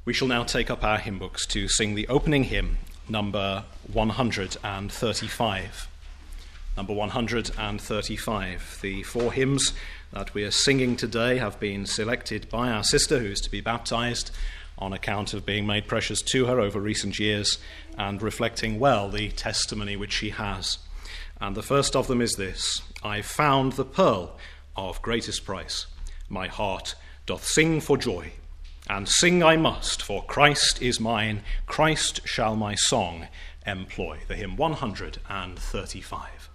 We shall now take up our hymn books to sing the opening hymn, number 135. Number 135. The four hymns that we are singing today have been selected by our sister, who is to be baptized on account of being made precious to her over recent years and reflecting well the testimony which she has. And the first of them is this: I found the pearl of greatest price. My heart doth sing for joy. And sing I must, for Christ is mine, Christ shall my song employ. The hymn 135.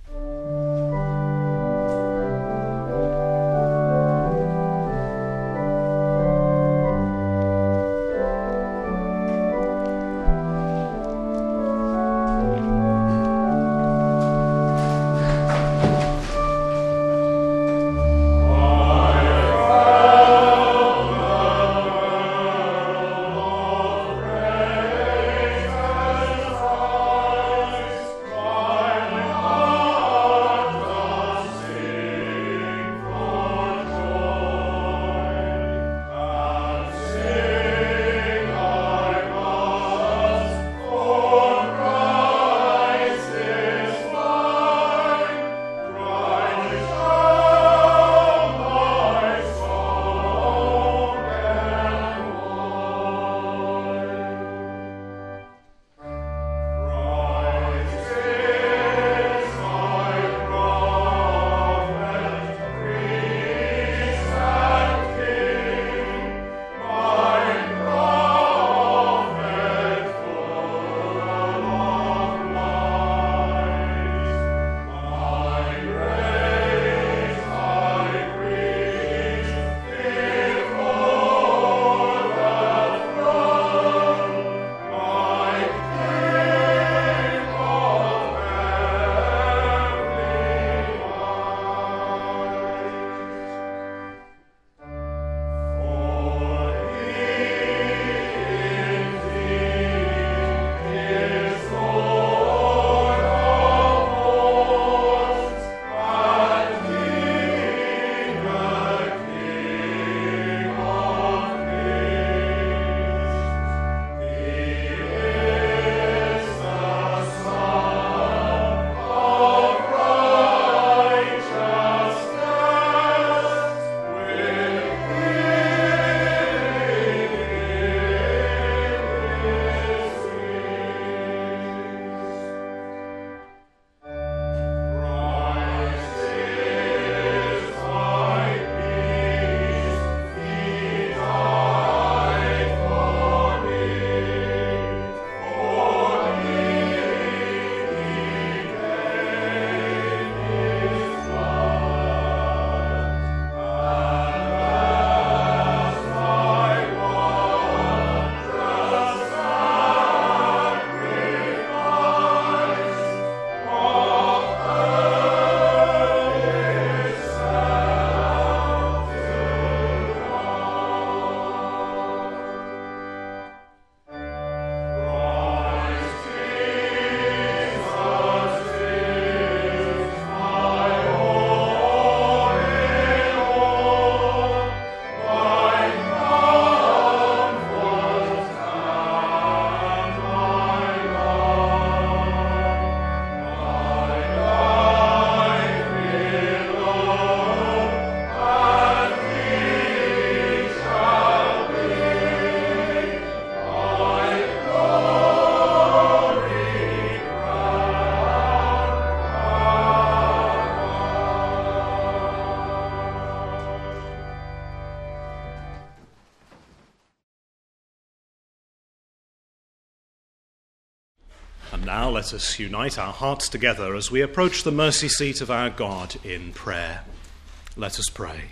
And now let us unite our hearts together as we approach the mercy seat of our God in prayer. Let us pray.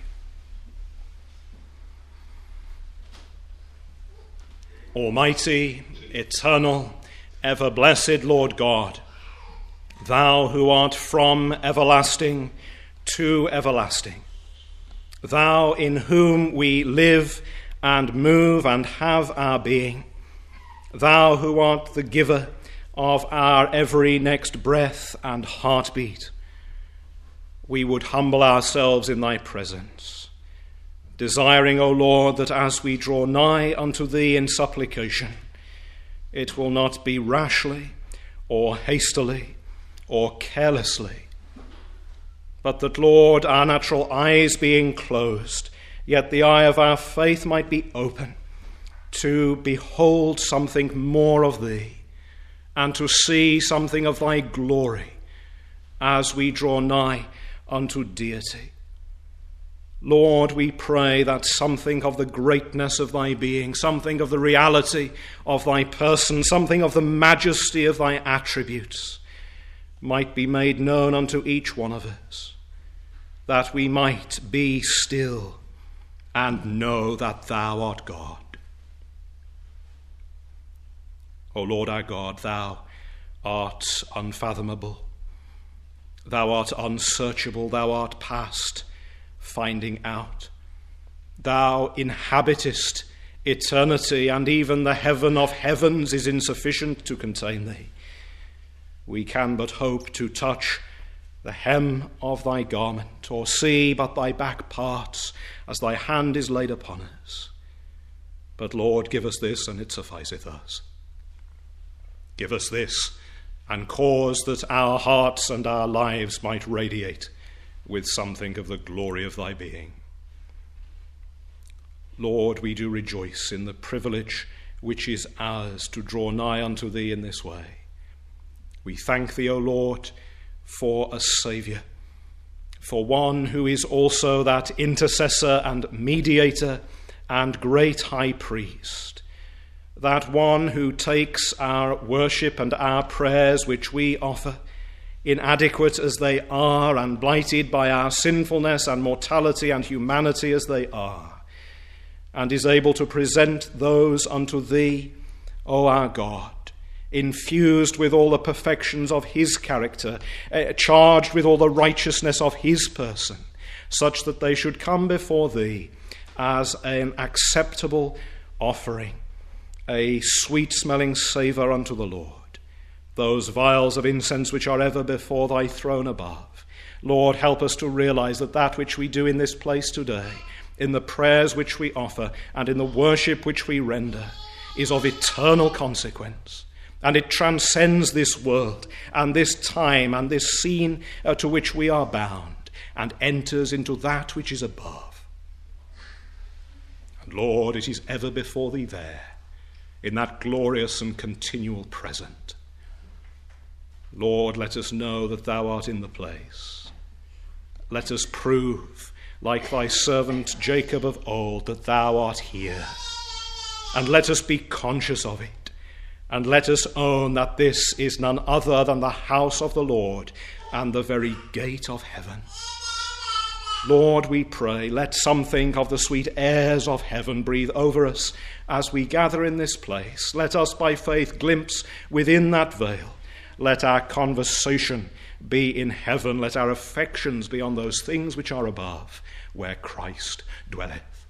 Almighty, eternal, ever-blessed Lord God, thou who art from everlasting to everlasting, thou in whom we live and move and have our being, thou who art the giver of our every next breath and heartbeat, we would humble ourselves in thy presence, desiring, O Lord, that as we draw nigh unto thee in supplication, it will not be rashly or hastily or carelessly, but that, Lord, our natural eyes being closed, yet the eye of our faith might be open to behold something more of thee and to see something of thy glory as we draw nigh unto deity. Lord, we pray that something of the greatness of thy being, something of the reality of thy person, something of the majesty of thy attributes might be made known unto each one of us, that we might be still and know that thou art God. O Lord our God, thou art unfathomable, thou art unsearchable, thou art past finding out. Thou inhabitest eternity, and even the heaven of heavens is insufficient to contain thee. We can but hope to touch the hem of thy garment, or see but thy back parts as thy hand is laid upon us. But Lord, give us this, and it sufficeth us. Give us this, and cause that our hearts and our lives might radiate with something of the glory of thy being. Lord, we do rejoice in the privilege which is ours to draw nigh unto thee in this way. We thank thee, O Lord, for a Saviour, for one who is also that intercessor and mediator and great high priest, that one who takes our worship and our prayers which we offer, inadequate as they are and blighted by our sinfulness and mortality and humanity as they are, and is able to present those unto thee, O our God, infused with all the perfections of his character, charged with all the righteousness of his person, such that they should come before thee as an acceptable offering, a sweet-smelling savour unto the Lord. Those vials of incense which are ever before thy throne above. Lord, help us to realize that that which we do in this place today, in the prayers which we offer, and in the worship which we render, is of eternal consequence, and it transcends this world, and this time, and this scene to which we are bound, and enters into that which is above. And Lord, it is ever before thee there, in that glorious and continual present. Lord, let us know that thou art in the place. Let us prove, like thy servant Jacob of old, that thou art here. And let us be conscious of it. And let us own that this is none other than the house of the Lord and the very gate of heaven. Lord, we pray, let something of the sweet airs of heaven breathe over us as we gather in this place. Let us by faith glimpse within that veil. Let our conversation be in heaven. Let our affections be on those things which are above, where Christ dwelleth.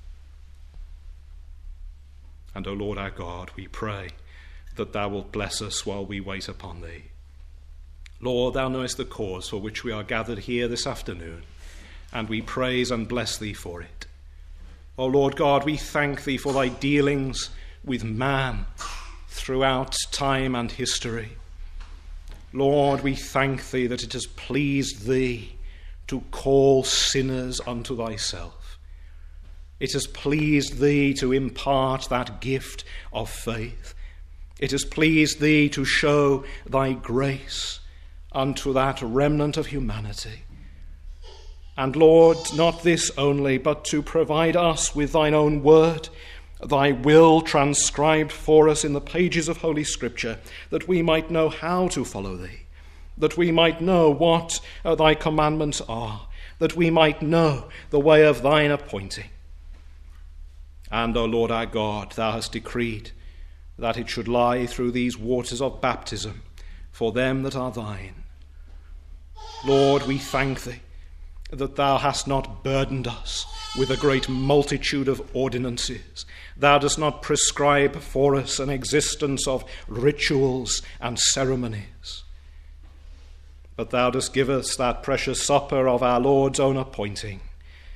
And, O Lord our God, we pray that thou wilt bless us while we wait upon thee. Lord, thou knowest the cause for which we are gathered here this afternoon, and we praise and bless thee for it. O Lord God, we thank thee for thy dealings with man throughout time and history. Lord, we thank thee that it has pleased thee to call sinners unto thyself. It has pleased thee to impart that gift of faith. It has pleased thee to show thy grace unto that remnant of humanity. And Lord, not this only, but to provide us with thine own word, thy will transcribed for us in the pages of Holy Scripture, that we might know how to follow thee, that we might know what thy commandments are, that we might know the way of thine appointing. And, O Lord our God, thou hast decreed that it should lie through these waters of baptism for them that are thine. Lord, we thank thee that thou hast not burdened us with a great multitude of ordinances. Thou dost not prescribe for us an existence of rituals and ceremonies. But thou dost give us that precious supper of our Lord's own appointing,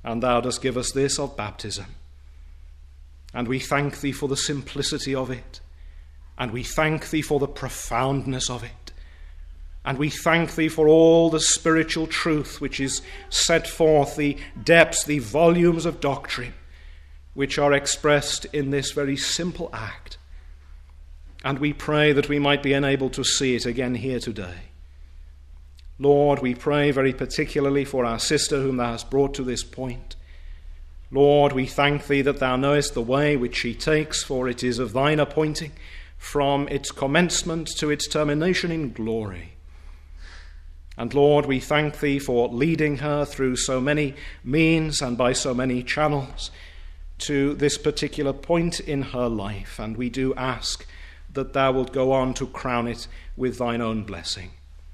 and thou dost give us this of baptism. And we thank thee for the simplicity of it, and we thank thee for the profoundness of it, and we thank thee for all the spiritual truth which is set forth, the depths, the volumes of doctrine which are expressed in this very simple act. And we pray that we might be enabled to see it again here today. Lord, we pray very particularly for our sister whom thou hast brought to this point. Lord, we thank thee that thou knowest the way which she takes, for it is of thine appointing from its commencement to its termination in glory. And Lord, we thank thee for leading her through so many means and by so many channels to this particular point in her life, and we do ask that thou wilt go on to crown it with thine own blessing.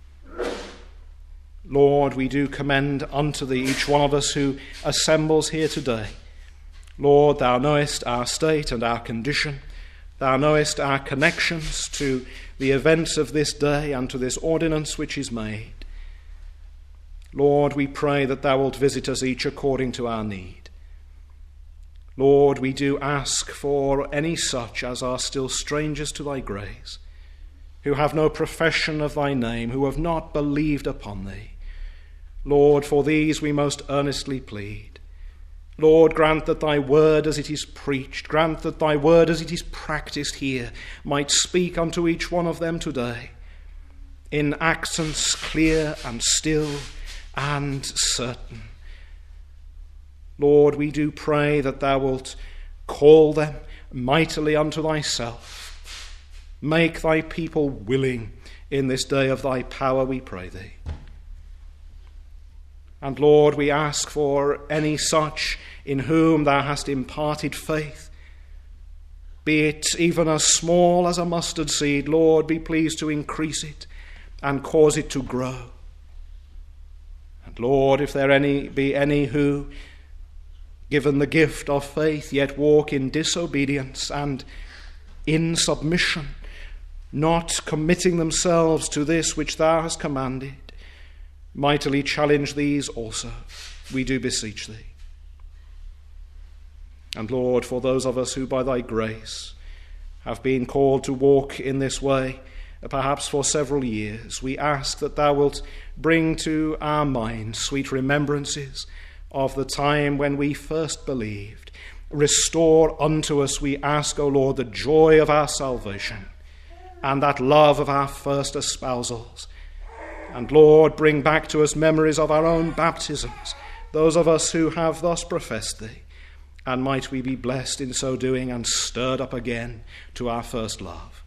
Lord, we do commend unto thee each one of us who assembles here today. Lord, thou knowest our state and our condition. Thou knowest our connections to the events of this day and to this ordinance which is made. Lord, we pray that thou wilt visit us each according to our need. Lord, we do ask for any such as are still strangers to thy grace, who have no profession of thy name, who have not believed upon thee. Lord, for these we most earnestly plead. Lord, grant that thy word as it is preached, grant that thy word as it is practiced here, might speak unto each one of them today in accents clear and still and certain. Lord, we do pray that thou wilt call them mightily unto thyself. Make thy people willing in this day of thy power, we pray thee. And Lord, we ask for any such in whom thou hast imparted faith, be it even as small as a mustard seed. Lord, be pleased to increase it and cause it to grow. And Lord, if there be any who, given the gift of faith, yet walk in disobedience and in submission, not committing themselves to this which thou hast commanded, mightily challenge these also, we do beseech thee. And Lord, for those of us who by thy grace have been called to walk in this way, perhaps for several years, we ask that thou wilt bring to our minds sweet remembrances of the time when we first believed. Restore unto us, we ask, O Lord, the joy of our salvation and that love of our first espousals. And Lord, bring back to us memories of our own baptisms, those of us who have thus professed thee, and might we be blessed in so doing and stirred up again to our first love.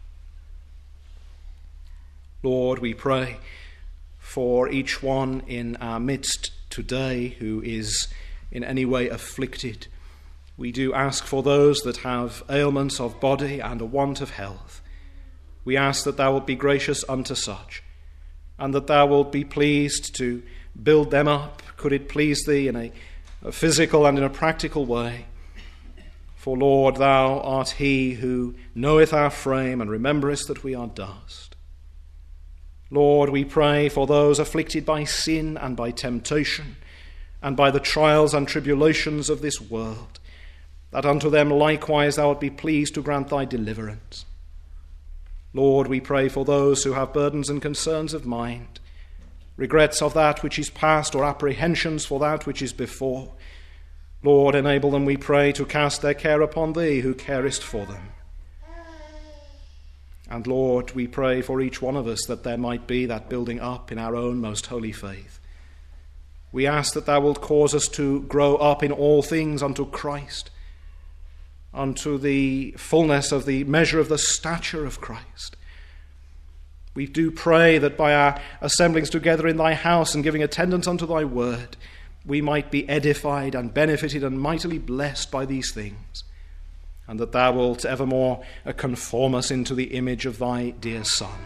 Lord, we pray for each one in our midst today who is in any way afflicted. We do ask for those that have ailments of body and a want of health. We ask that thou wilt be gracious unto such, and that thou wilt be pleased to build them up, could it please thee, in a physical and in a practical way. For Lord, thou art he who knoweth our frame and rememberest that we are dust. Lord, we pray for those afflicted by sin and by temptation and by the trials and tribulations of this world, that unto them likewise thou wilt be pleased to grant thy deliverance. Lord, we pray for those who have burdens and concerns of mind, regrets of that which is past or apprehensions for that which is before. Lord, enable them, we pray, to cast their care upon thee who carest for them. And Lord, we pray for each one of us that there might be that building up in our own most holy faith. We ask that thou wilt cause us to grow up in all things unto Christ, unto the fullness of the measure of the stature of Christ. We do pray that by our assemblings together in thy house and giving attendance unto thy word, we might be edified and benefited and mightily blessed by these things, and that thou wilt evermore conform us into the image of thy dear Son.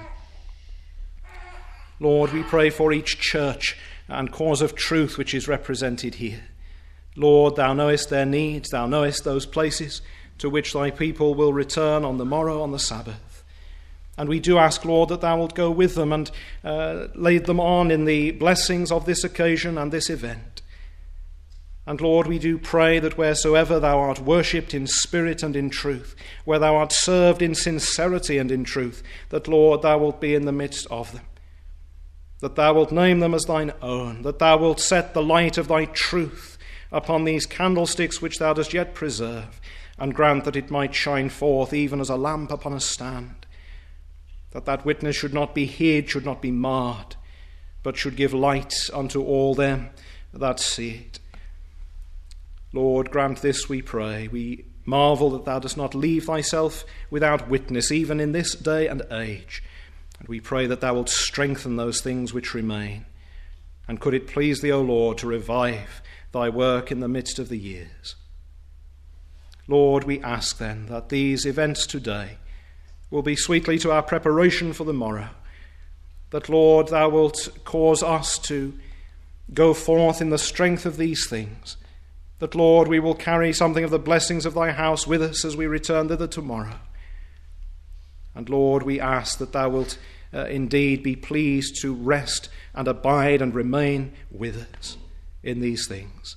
Lord, we pray for each church and cause of truth which is represented here. Lord, thou knowest their needs, thou knowest those places to which thy people will return on the morrow on the Sabbath. And we do ask, Lord, that thou wilt go with them and lead them on in the blessings of this occasion and this event. And Lord, we do pray that wheresoever thou art worshipped in spirit and in truth, where thou art served in sincerity and in truth, that, Lord, thou wilt be in the midst of them, that thou wilt name them as thine own, that thou wilt set the light of thy truth upon these candlesticks which thou dost yet preserve, and grant that it might shine forth even as a lamp upon a stand, that that witness should not be hid, should not be marred, but should give light unto all them that see it. Lord, grant this, we pray. We marvel that thou dost not leave thyself without witness, even in this day and age. And we pray that thou wilt strengthen those things which remain. And could it please thee, O Lord, to revive thy work in the midst of the years. Lord, we ask then that these events today will be sweetly to our preparation for the morrow. That, Lord, thou wilt cause us to go forth in the strength of these things. That, Lord, we will carry something of the blessings of thy house with us as we return thither tomorrow. And, Lord, we ask that thou wilt indeed be pleased to rest and abide and remain with us in these things.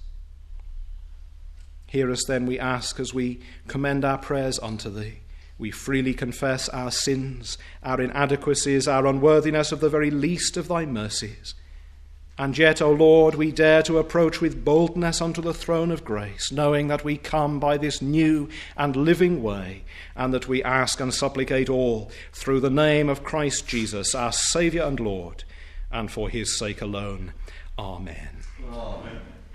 Hear us then, we ask, as we commend our prayers unto thee. We freely confess our sins, our inadequacies, our unworthiness of the very least of thy mercies. And yet, O Lord, we dare to approach with boldness unto the throne of grace, knowing that we come by this new and living way, and that we ask and supplicate all through the name of Christ Jesus, our Saviour and Lord, and for his sake alone. Amen. Amen.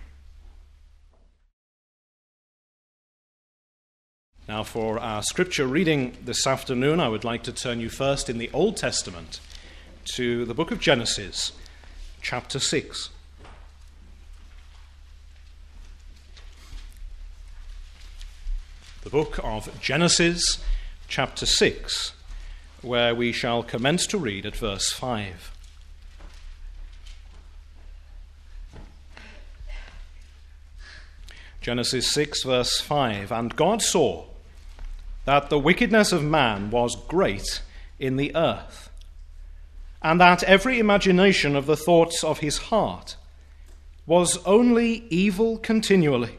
Now, for our scripture reading this afternoon, I would like to turn you first in the Old Testament to the book of Genesis, chapter 6. The book of Genesis, chapter 6, where we shall commence to read at verse 5. Genesis 6, verse 5. And God saw that the wickedness of man was great in the earth, and that every imagination of the thoughts of his heart was only evil continually.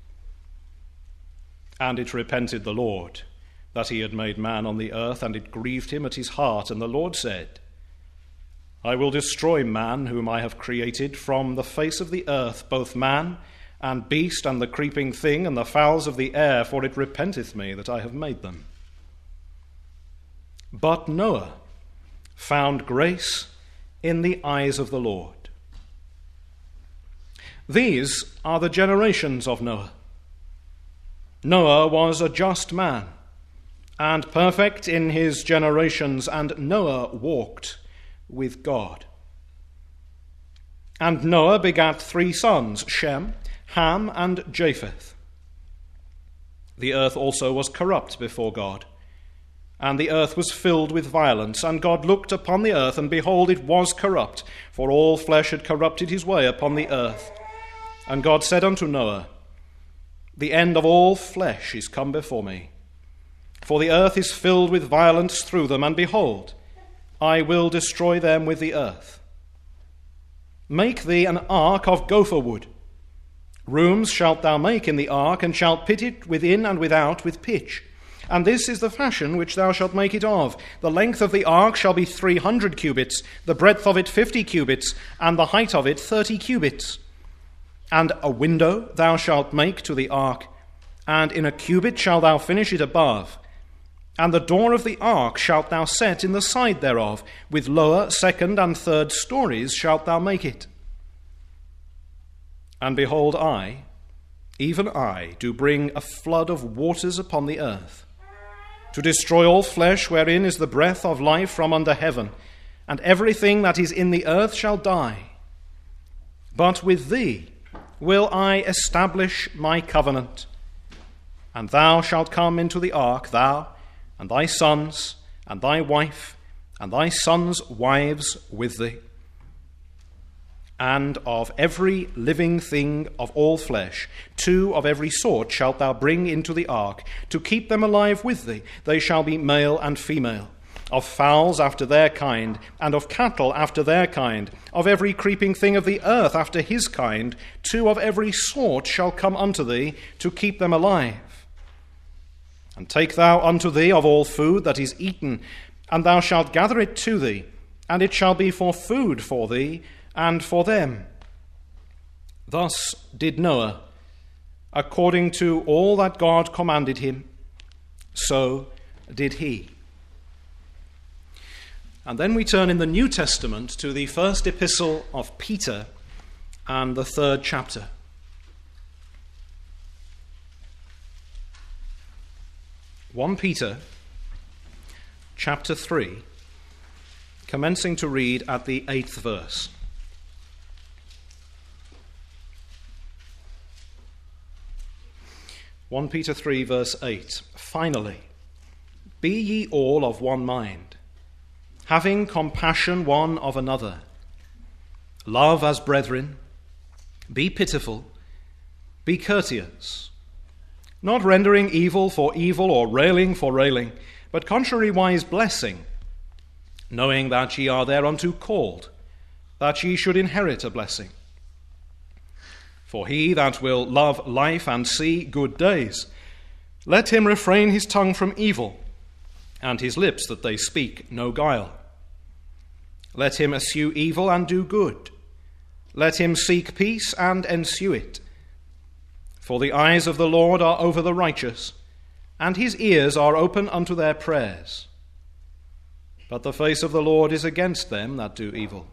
And it repented the Lord that he had made man on the earth, and it grieved him at his heart. And the Lord said, I will destroy man whom I have created from the face of the earth, both man and beast, and the creeping thing, and the fowls of the air, for it repenteth me that I have made them. But Noah found grace in the eyes of the Lord. These are the generations of Noah. Noah was a just man, and perfect in his generations, and Noah walked with God. And Noah begat 3 sons, Shem, Ham, and Japheth. The earth also was corrupt before God, and the earth was filled with violence. And God looked upon the earth, and behold, it was corrupt, for all flesh had corrupted his way upon the earth. And God said unto Noah, The end of all flesh is come before me, for the earth is filled with violence through them, and behold, I will destroy them with the earth. Make thee an ark of gopher wood. Rooms shalt thou make in the ark, and shalt pit it within and without with pitch. And this is the fashion which thou shalt make it of. The length of the ark shall be 300 cubits, the breadth of it 50 cubits, and the height of it 30 cubits. And a window thou shalt make to the ark, and in a cubit shalt thou finish it above. And the door of the ark shalt thou set in the side thereof, with lower, second, and third stories shalt thou make it. And behold, I, even I, do bring a flood of waters upon the earth, to destroy all flesh wherein is the breath of life from under heaven, and everything that is in the earth shall die. But with thee will I establish my covenant, and thou shalt come into the ark, thou, and thy sons, and thy wife, and thy sons' wives with thee. And of every living thing of all flesh, 2 of every sort shalt thou bring into the ark, to keep them alive with thee. They shall be male and female. of fowls after their kind, and of cattle after their kind, of every creeping thing of the earth after his kind, 2 of every sort shall come unto thee, to keep them alive. And take thou unto thee of all food that is eaten, and thou shalt gather it to thee, and it shall be for food for thee and for them. Thus did Noah, according to all that God commanded him, so did he. And then we turn in the New Testament to the first epistle of Peter and the 3rd chapter. Peter, chapter 3, commencing to read at the 8th verse. 1 Peter 3, verse 8. Finally, be ye all of one mind, having compassion one of another. Love as brethren, be pitiful, be courteous, not rendering evil for evil or railing for railing, but contrariwise blessing, knowing that ye are thereunto called, that ye should inherit a blessing. For he that will love life and see good days, let him refrain his tongue from evil, and his lips that they speak no guile. Let him eschew evil and do good. Let him seek peace and ensue it. For the eyes of the Lord are over the righteous, and his ears are open unto their prayers. But the face of the Lord is against them that do evil.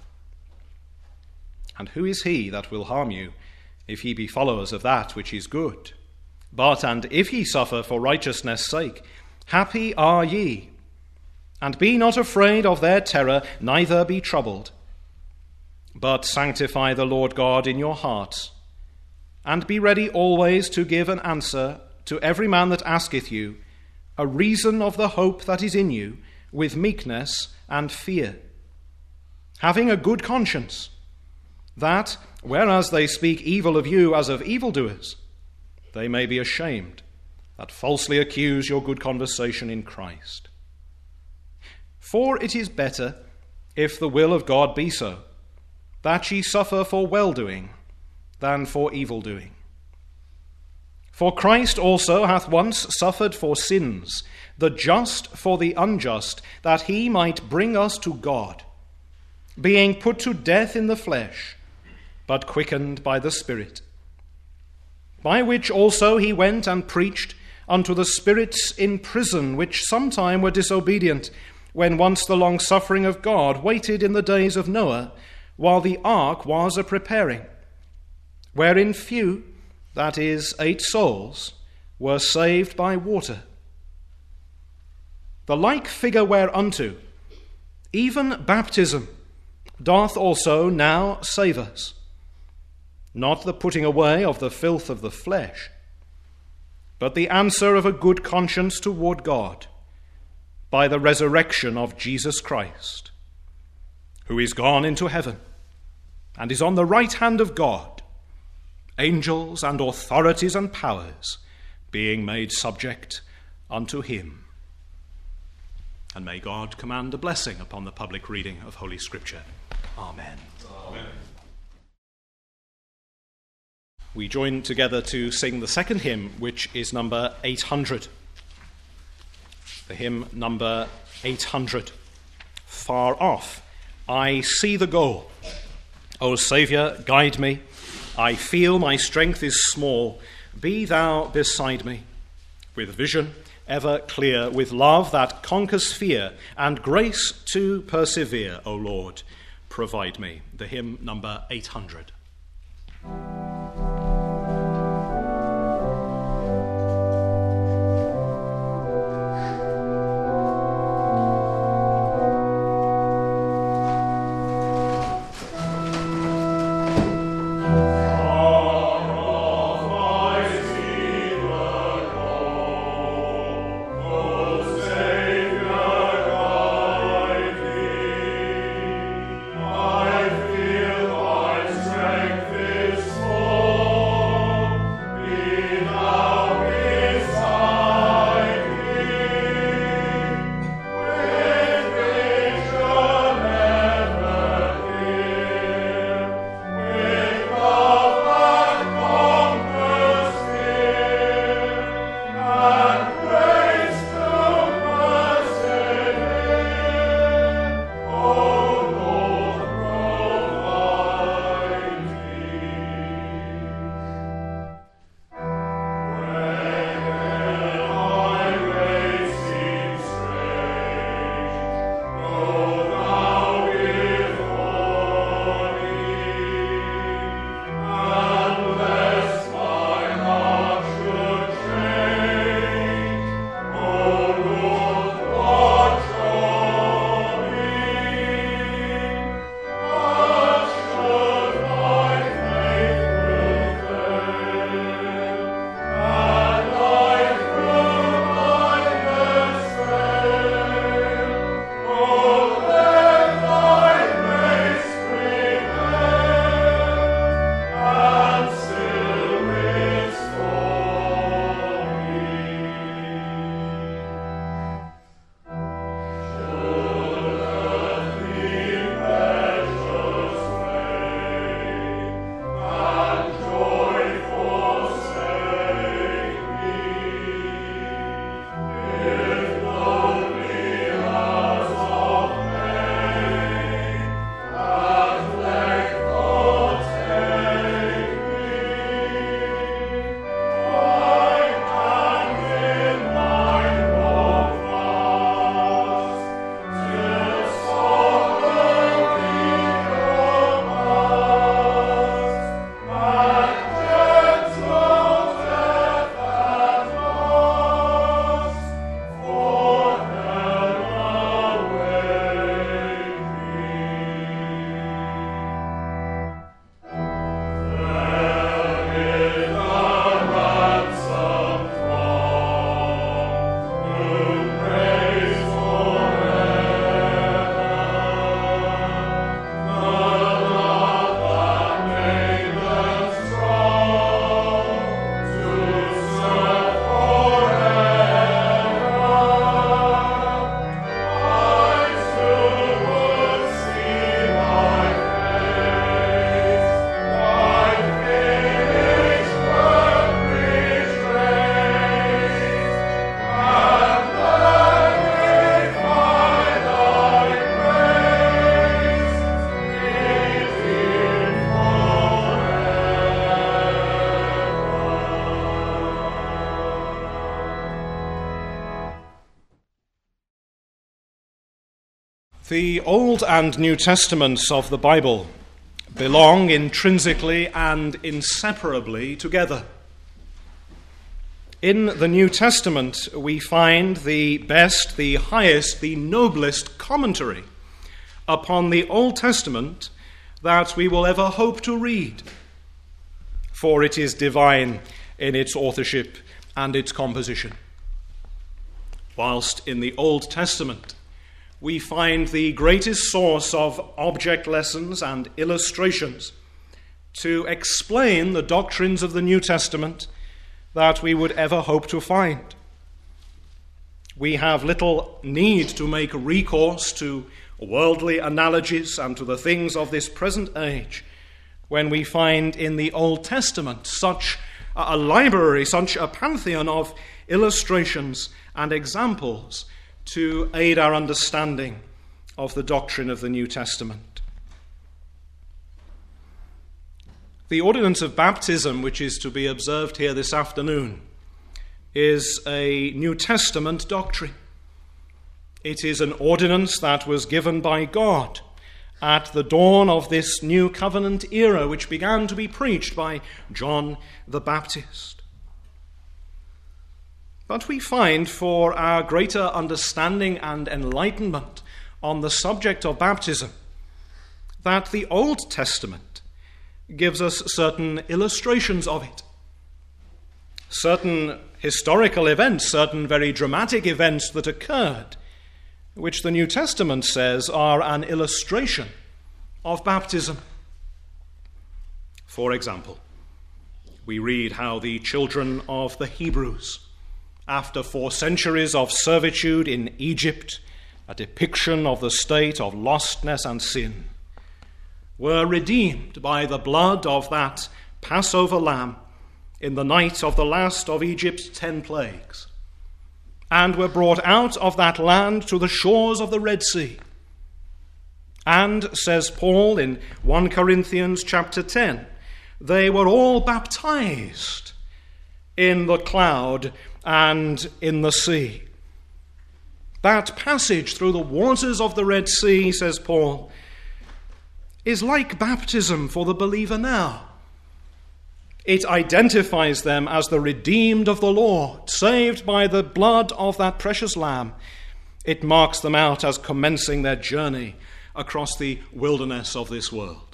And who is he that will harm you, if ye be followers of that which is good? But, and if ye suffer for righteousness' sake, happy are ye. And be not afraid of their terror, neither be troubled. But sanctify the Lord God in your hearts, and be ready always to give an answer to every man that asketh you a reason of the hope that is in you, with meekness and fear, having a good conscience, that, whereas they speak evil of you as of evildoers, they may be ashamed that falsely accuse your good conversation in Christ. For it is better, if the will of God be so, that ye suffer for well-doing than for evil-doing. For Christ also hath once suffered for sins, the just for the unjust, that he might bring us to God, being put to death in the flesh, but quickened by the Spirit. By which also he went and preached unto the spirits in prison, which sometime were disobedient, when once the long suffering of God waited in the days of Noah, while the ark was a preparing, wherein few, that is, 8 souls, were saved by water. The like figure whereunto, even baptism, doth also now save us, not the putting away of the filth of the flesh, but the answer of a good conscience toward God, by the resurrection of Jesus Christ, who is gone into heaven, and is on the right hand of God, angels and authorities and powers being made subject unto him. And may God command a blessing upon the public reading of Holy Scripture. Amen. Amen. We join together to sing the second hymn, which is number 800. The hymn number 800. Far off, I see the goal. O Saviour, guide me. I feel my strength is small. Be thou beside me, with vision ever clear, with love that conquers fear, and grace to persevere, O Lord, provide me. The hymn number 800. I feel my strength is small. The Old and New Testaments of the Bible belong intrinsically and inseparably together. In the New Testament, we find the best, the highest, the noblest commentary upon the Old Testament that we will ever hope to read, for it is divine in its authorship and its composition. Whilst in the Old Testament, we find the greatest source of object lessons and illustrations to explain the doctrines of the New Testament that we would ever hope to find. We have little need to make recourse to worldly analogies and to the things of this present age when we find in the Old Testament such a library, such a pantheon of illustrations and examples to aid our understanding of the doctrine of the New Testament. The ordinance of baptism, which is to be observed here this afternoon, is a New Testament doctrine. It is an ordinance that was given by God at the dawn of this new covenant era, which began to be preached by John the Baptist. But we find, for our greater understanding and enlightenment on the subject of baptism, that the Old Testament gives us certain illustrations of it. Certain historical events, certain very dramatic events that occurred, which the New Testament says are an illustration of baptism. For example, we read how the children of the Hebrews, after 4 centuries of servitude in Egypt, a depiction of the state of lostness and sin, were redeemed by the blood of that Passover lamb in the night of the last of Egypt's 10 plagues, and were brought out of that land to the shores of the Red Sea. And, says Paul in 1 Corinthians chapter 10, they were all baptized in the cloud and in the sea. That passage through the waters of the Red Sea, says Paul, is like baptism for the believer now. It identifies them as the redeemed of the Lord, saved by the blood of that precious lamb. It marks them out as commencing their journey across the wilderness of this world.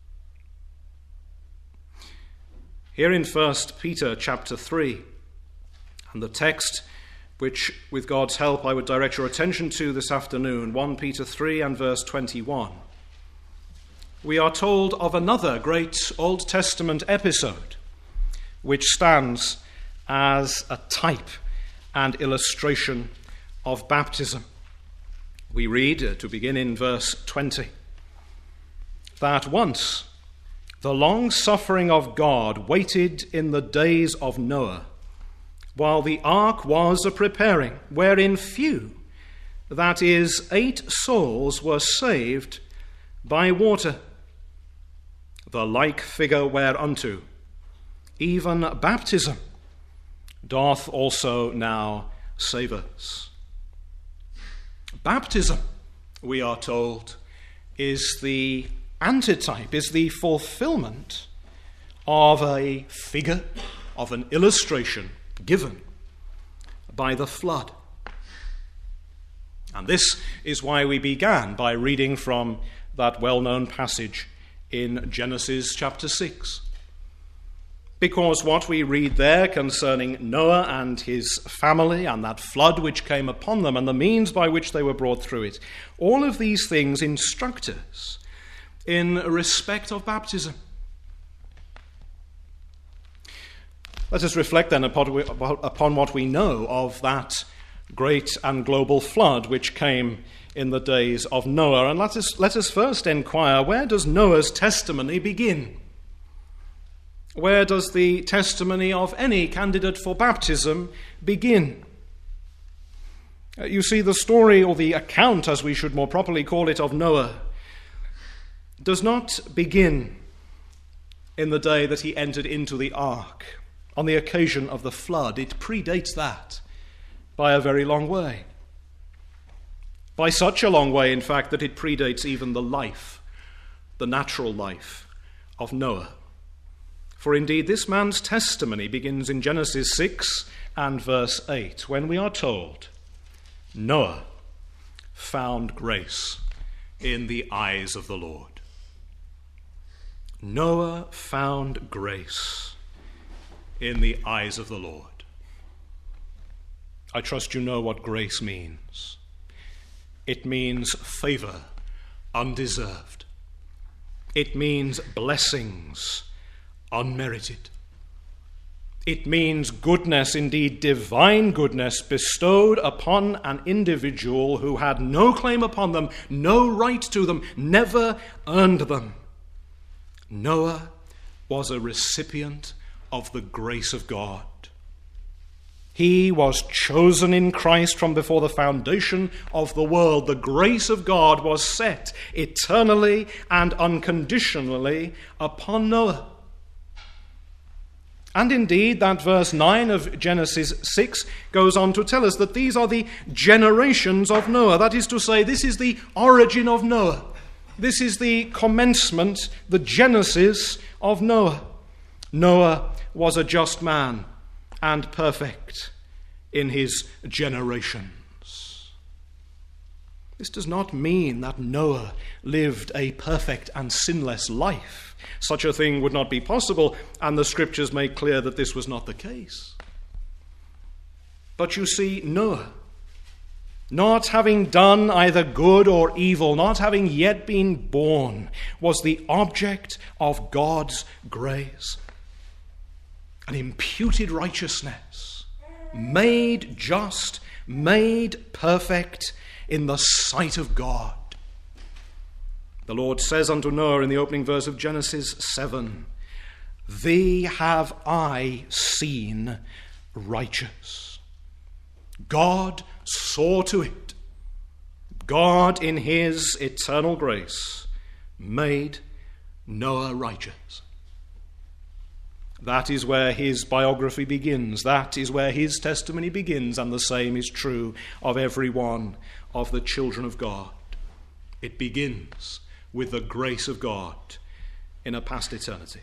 Here in 1 Peter chapter 3, and the text which, with God's help, I would direct your attention to this afternoon, 1 Peter 3 and verse 21, we are told of another great Old Testament episode which stands as a type and illustration of baptism. We read, to begin in verse 20, that once the long-suffering of God waited in the days of Noah, while the ark was a-preparing, wherein few, that is, 8 souls, were saved by water. The like figure whereunto even baptism doth also now save us. Baptism, we are told, is the antitype, is the fulfillment of a figure, of an illustration given by the flood. And this is why we began by reading from that well-known passage in Genesis chapter 6. Because what we read there concerning Noah and his family and that flood which came upon them and the means by which they were brought through it, all of these things instruct us in respect of baptism. Let us reflect then upon what we know of that great and global flood which came in the days of Noah. And let us first inquire, where does Noah's testimony begin? Where does the testimony of any candidate for baptism begin? You see, the story, or the account, as we should more properly call it, of Noah does not begin in the day that he entered into the ark, on the occasion of the flood. It predates that by a very long way. By such a long way, in fact, that it predates even the natural life of Noah. For indeed, this man's testimony begins in Genesis 6 and verse 8, when we are told, Noah found grace in the eyes of the Lord. Noah found grace in the eyes of the Lord. I trust you know what grace means. It means favor, undeserved. It means blessings, unmerited. It means goodness, indeed divine goodness, bestowed upon an individual who had no claim upon them, no right to them, never earned them. Noah was a recipient of the grace of God. He was chosen in Christ from before the foundation of the world. The grace of God was set eternally and unconditionally upon Noah. And indeed, that verse 9 of Genesis 6 goes on to tell us that these are the generations of Noah. That is to say, this is the origin of Noah. This is the commencement, the genesis of Noah. Noah was a just man and perfect in his generations. This does not mean that Noah lived a perfect and sinless life. Such a thing would not be possible, and the scriptures make clear that this was not the case. But you see, Noah, not having done either good or evil, not having yet been born, was the object of God's grace. An imputed righteousness, made just, made perfect in the sight of God. The Lord says unto Noah in the opening verse of Genesis 7, Thee have I seen righteous. God saw to it. God in his eternal grace made Noah righteous. That is where his biography begins. That is where his testimony begins, and the same is true of every one of the children of God. It begins with the grace of God in a past eternity.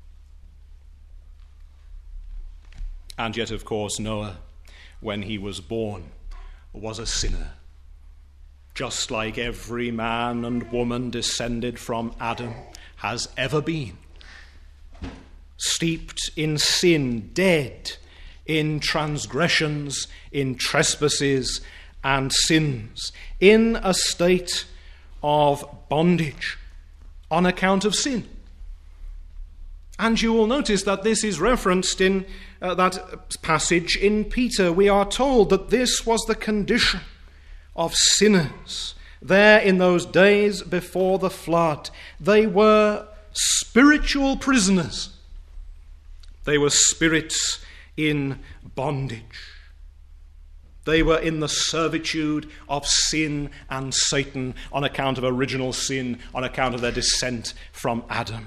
And yet, of course, Noah, when he was born, was a sinner, just like every man and woman descended from Adam has ever been. Steeped in sin, dead in transgressions, in trespasses and sins, in a state of bondage on account of sin. And you will notice that this is referenced in that passage in Peter. We are told that this was the condition of sinners there in those days before the flood. They were spiritual prisoners. They were spirits in bondage. They were in the servitude of sin and Satan on account of original sin, on account of their descent from Adam.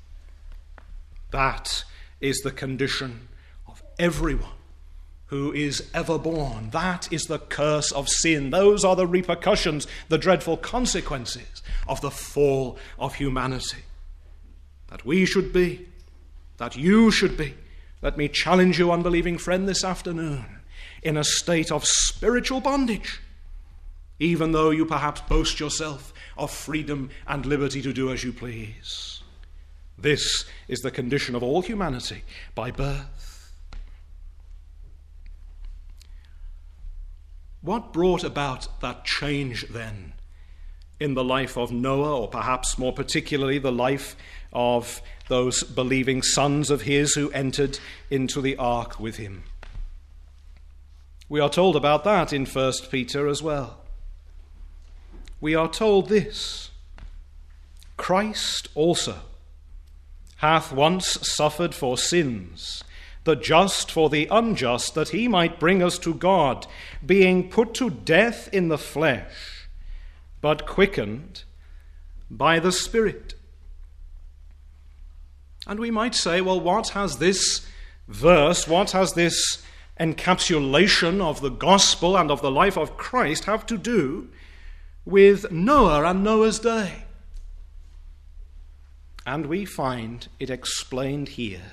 That is the condition of everyone who is ever born. That is the curse of sin. Those are the repercussions, the dreadful consequences of the fall of humanity. That we should be, that you should be, let me challenge you, unbelieving friend, this afternoon, in a state of spiritual bondage, even though you perhaps boast yourself of freedom and liberty to do as you please. This is the condition of all humanity by birth. What brought about that change then in the life of Noah, or perhaps more particularly the life of those believing sons of his who entered into the ark with him? We are told about that in 1 Peter as well. We are told this: Christ also hath once suffered for sins, the just for the unjust, that he might bring us to God, being put to death in the flesh, but quickened by the Spirit. And we might say, well, what has this verse, what has this encapsulation of the gospel and of the life of Christ have to do with Noah and Noah's day. And we find it explained here,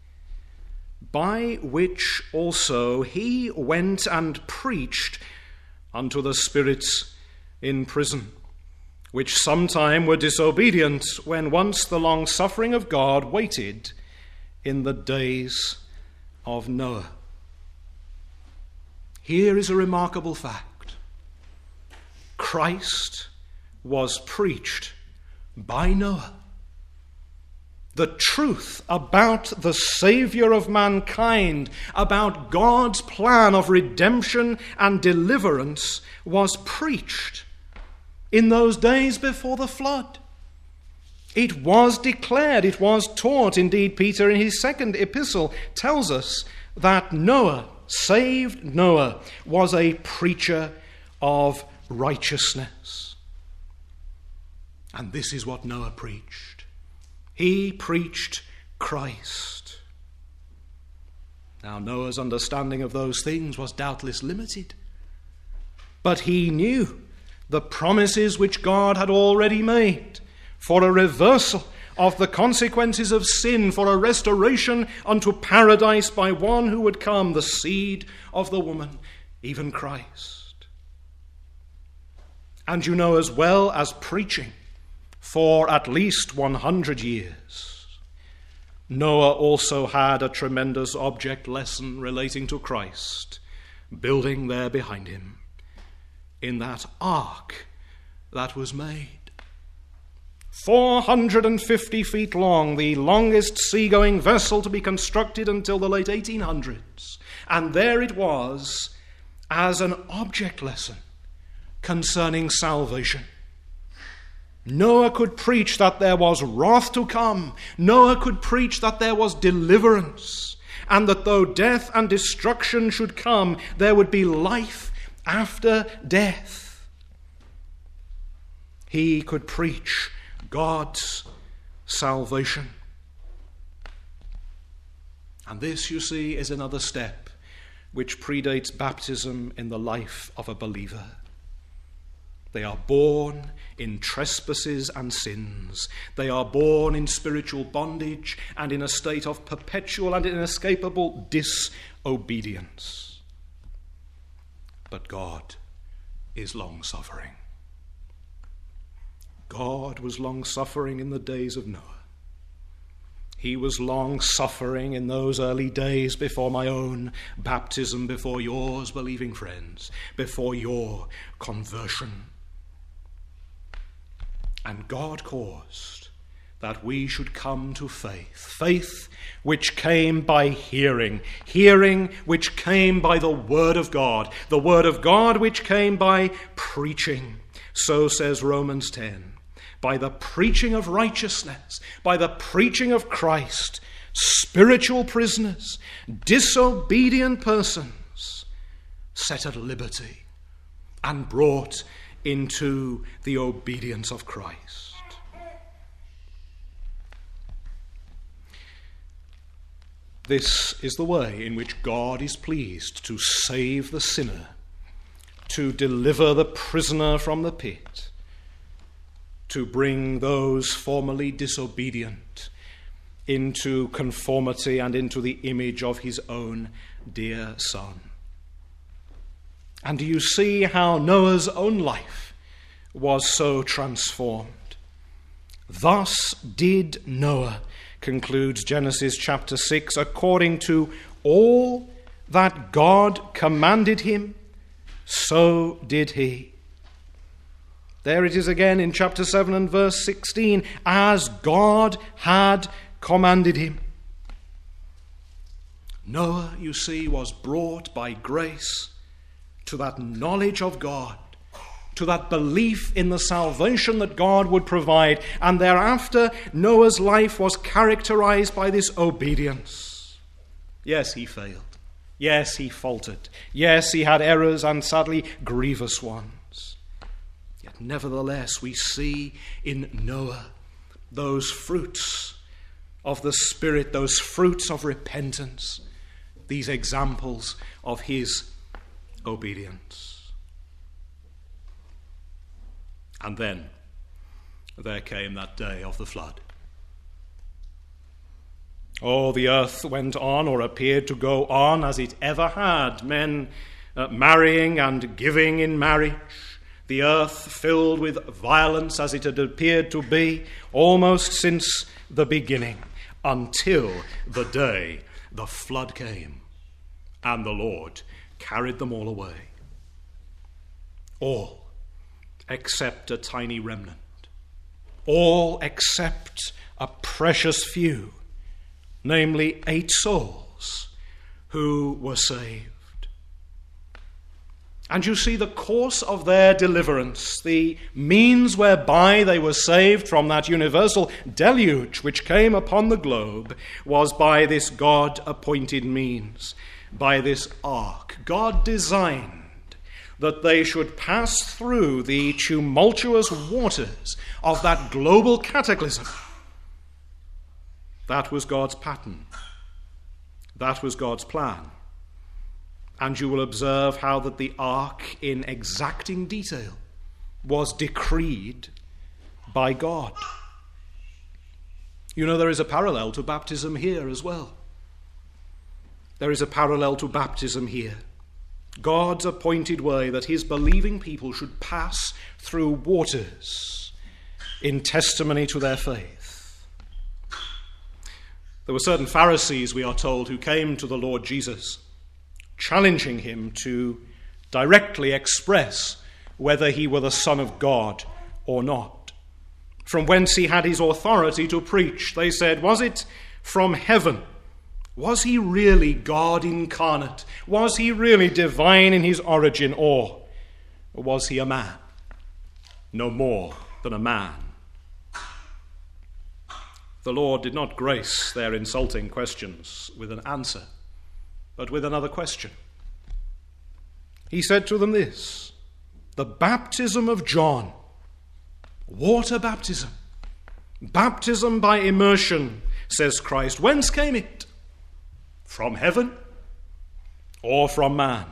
by which also he went and preached unto the spirits in prison, which sometime were disobedient, when once the long suffering of God waited in the days of Noah. Here is a remarkable fact. Christ was preached by Noah. The truth about the Savior of mankind, about God's plan of redemption and deliverance, was preached in those days before the flood. It was declared, it was taught. Indeed, Peter in his second epistle tells us that Noah, saved Noah, was a preacher of righteousness. And this is what Noah preached. He preached Christ. Now, Noah's understanding of those things was doubtless limited, but he knew the promises which God had already made for a reversal of the consequences of sin, for a restoration unto paradise by one who would come, the seed of the woman, even Christ. And you know, as well as preaching for at least 100 years, Noah also had a tremendous object lesson relating to Christ, building there behind him in that ark that was made. 450 feet long, the longest seagoing vessel to be constructed until the late 1800s. And there it was as an object lesson concerning salvation. Noah could preach that there was wrath to come. Noah could preach that there was deliverance, and that though death and destruction should come, there would be life after death. He could preach God's salvation. And this, you see, is another step which predates baptism in the life of a believer. They are born in trespasses and sins. They are born in spiritual bondage and in a state of perpetual and inescapable disobedience. But God is long-suffering. God was long-suffering in the days of Noah. He was long-suffering in those early days before my own baptism, before yours, believing friends, before your conversion. And God caused that we should come to faith, faith which came by hearing, hearing which came by the Word of God which came by preaching. So says Romans 10. By the preaching of righteousness, by the preaching of Christ, spiritual prisoners, disobedient persons, set at liberty and brought into the obedience of Christ. This is the way in which God is pleased to save the sinner, to deliver the prisoner from the pit, to bring those formerly disobedient into conformity and into the image of his own dear Son. And do you see how Noah's own life was so transformed? Thus did Noah, concludes Genesis chapter 6, according to all that God commanded him, so did he. There it is again in chapter 7 and verse 16, as God had commanded him. Noah, you see, was brought by grace to that knowledge of God, to that belief in the salvation that God would provide. And thereafter, Noah's life was characterized by this obedience. Yes, he failed. Yes, he faltered. Yes, he had errors, and sadly, grievous ones. Yet nevertheless, we see in Noah those fruits of the Spirit, those fruits of repentance, these examples of his obedience. And then there came that day of the flood. Oh, the earth went on, or appeared to go on, as it ever had, men marrying and giving in marriage, the earth filled with violence as it had appeared to be almost since the beginning, until the day the flood came, and the Lord carried them all away. All except a tiny remnant. All except a precious few, namely 8 souls who were saved. And you see, the course of their deliverance, the means whereby they were saved from that universal deluge which came upon the globe, was by this God-appointed means, by this ark. God designed that they should pass through the tumultuous waters of that global cataclysm. That was God's pattern. That was God's plan. And you will observe how that the ark, in exacting detail, was decreed by God. You know, there is a parallel to baptism here as well. There is a parallel to baptism here. God's appointed way that his believing people should pass through waters in testimony to their faith. There were certain Pharisees, we are told, who came to the Lord Jesus, challenging him to directly express whether he were the Son of God or not, from whence he had his authority to preach. They said, was it from heaven? Was he really God incarnate? Was he really divine in his origin, or was he a man? No more than a man. The Lord did not grace their insulting questions with an answer, but with another question. He said to them this: the baptism of John, water baptism, baptism by immersion, says Christ, whence came it? From heaven or from man?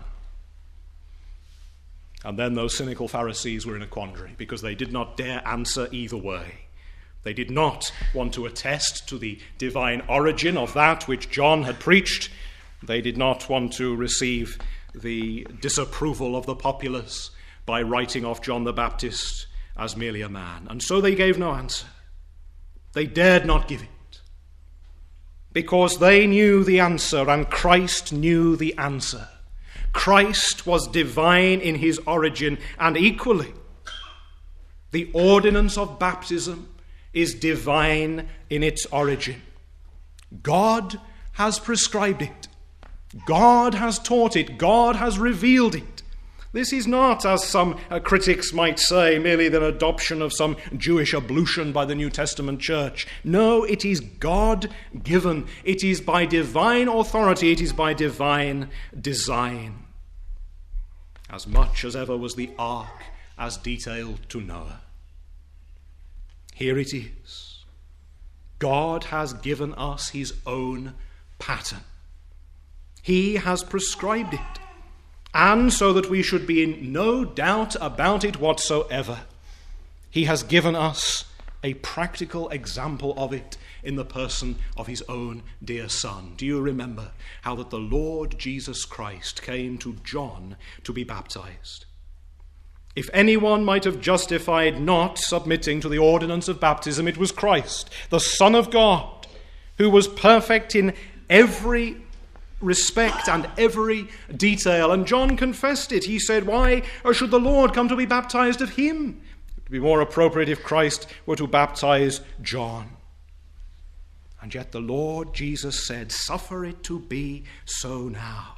And then those cynical Pharisees were in a quandary, because they did not dare answer either way. They did not want to attest to the divine origin of that which John had preached. They did not want to receive the disapproval of the populace by writing off John the Baptist as merely a man. And so they gave no answer. They dared not give it, because they knew the answer, and Christ knew the answer. Christ was divine in his origin, and equally, the ordinance of baptism is divine in its origin. God has prescribed it. God has taught it. God has revealed it. This is not, as some critics might say, merely the adoption of some Jewish ablution by the New Testament church. No, it is God-given. It is by divine authority. It is by divine design. As much as ever was the ark as detailed to Noah. Here it is. God has given us his own pattern. He has prescribed it, and so that we should be in no doubt about it whatsoever, he has given us a practical example of it in the person of his own dear Son. Do you remember how that the Lord Jesus Christ came to John to be baptized? If anyone might have justified not submitting to the ordinance of baptism, it was Christ, the Son of God, who was perfect in every respect and every detail. And John confessed it. He said, why should the Lord come to be baptized of him? It would be more appropriate if Christ were to baptize John. And yet the Lord Jesus said, suffer it to be so now.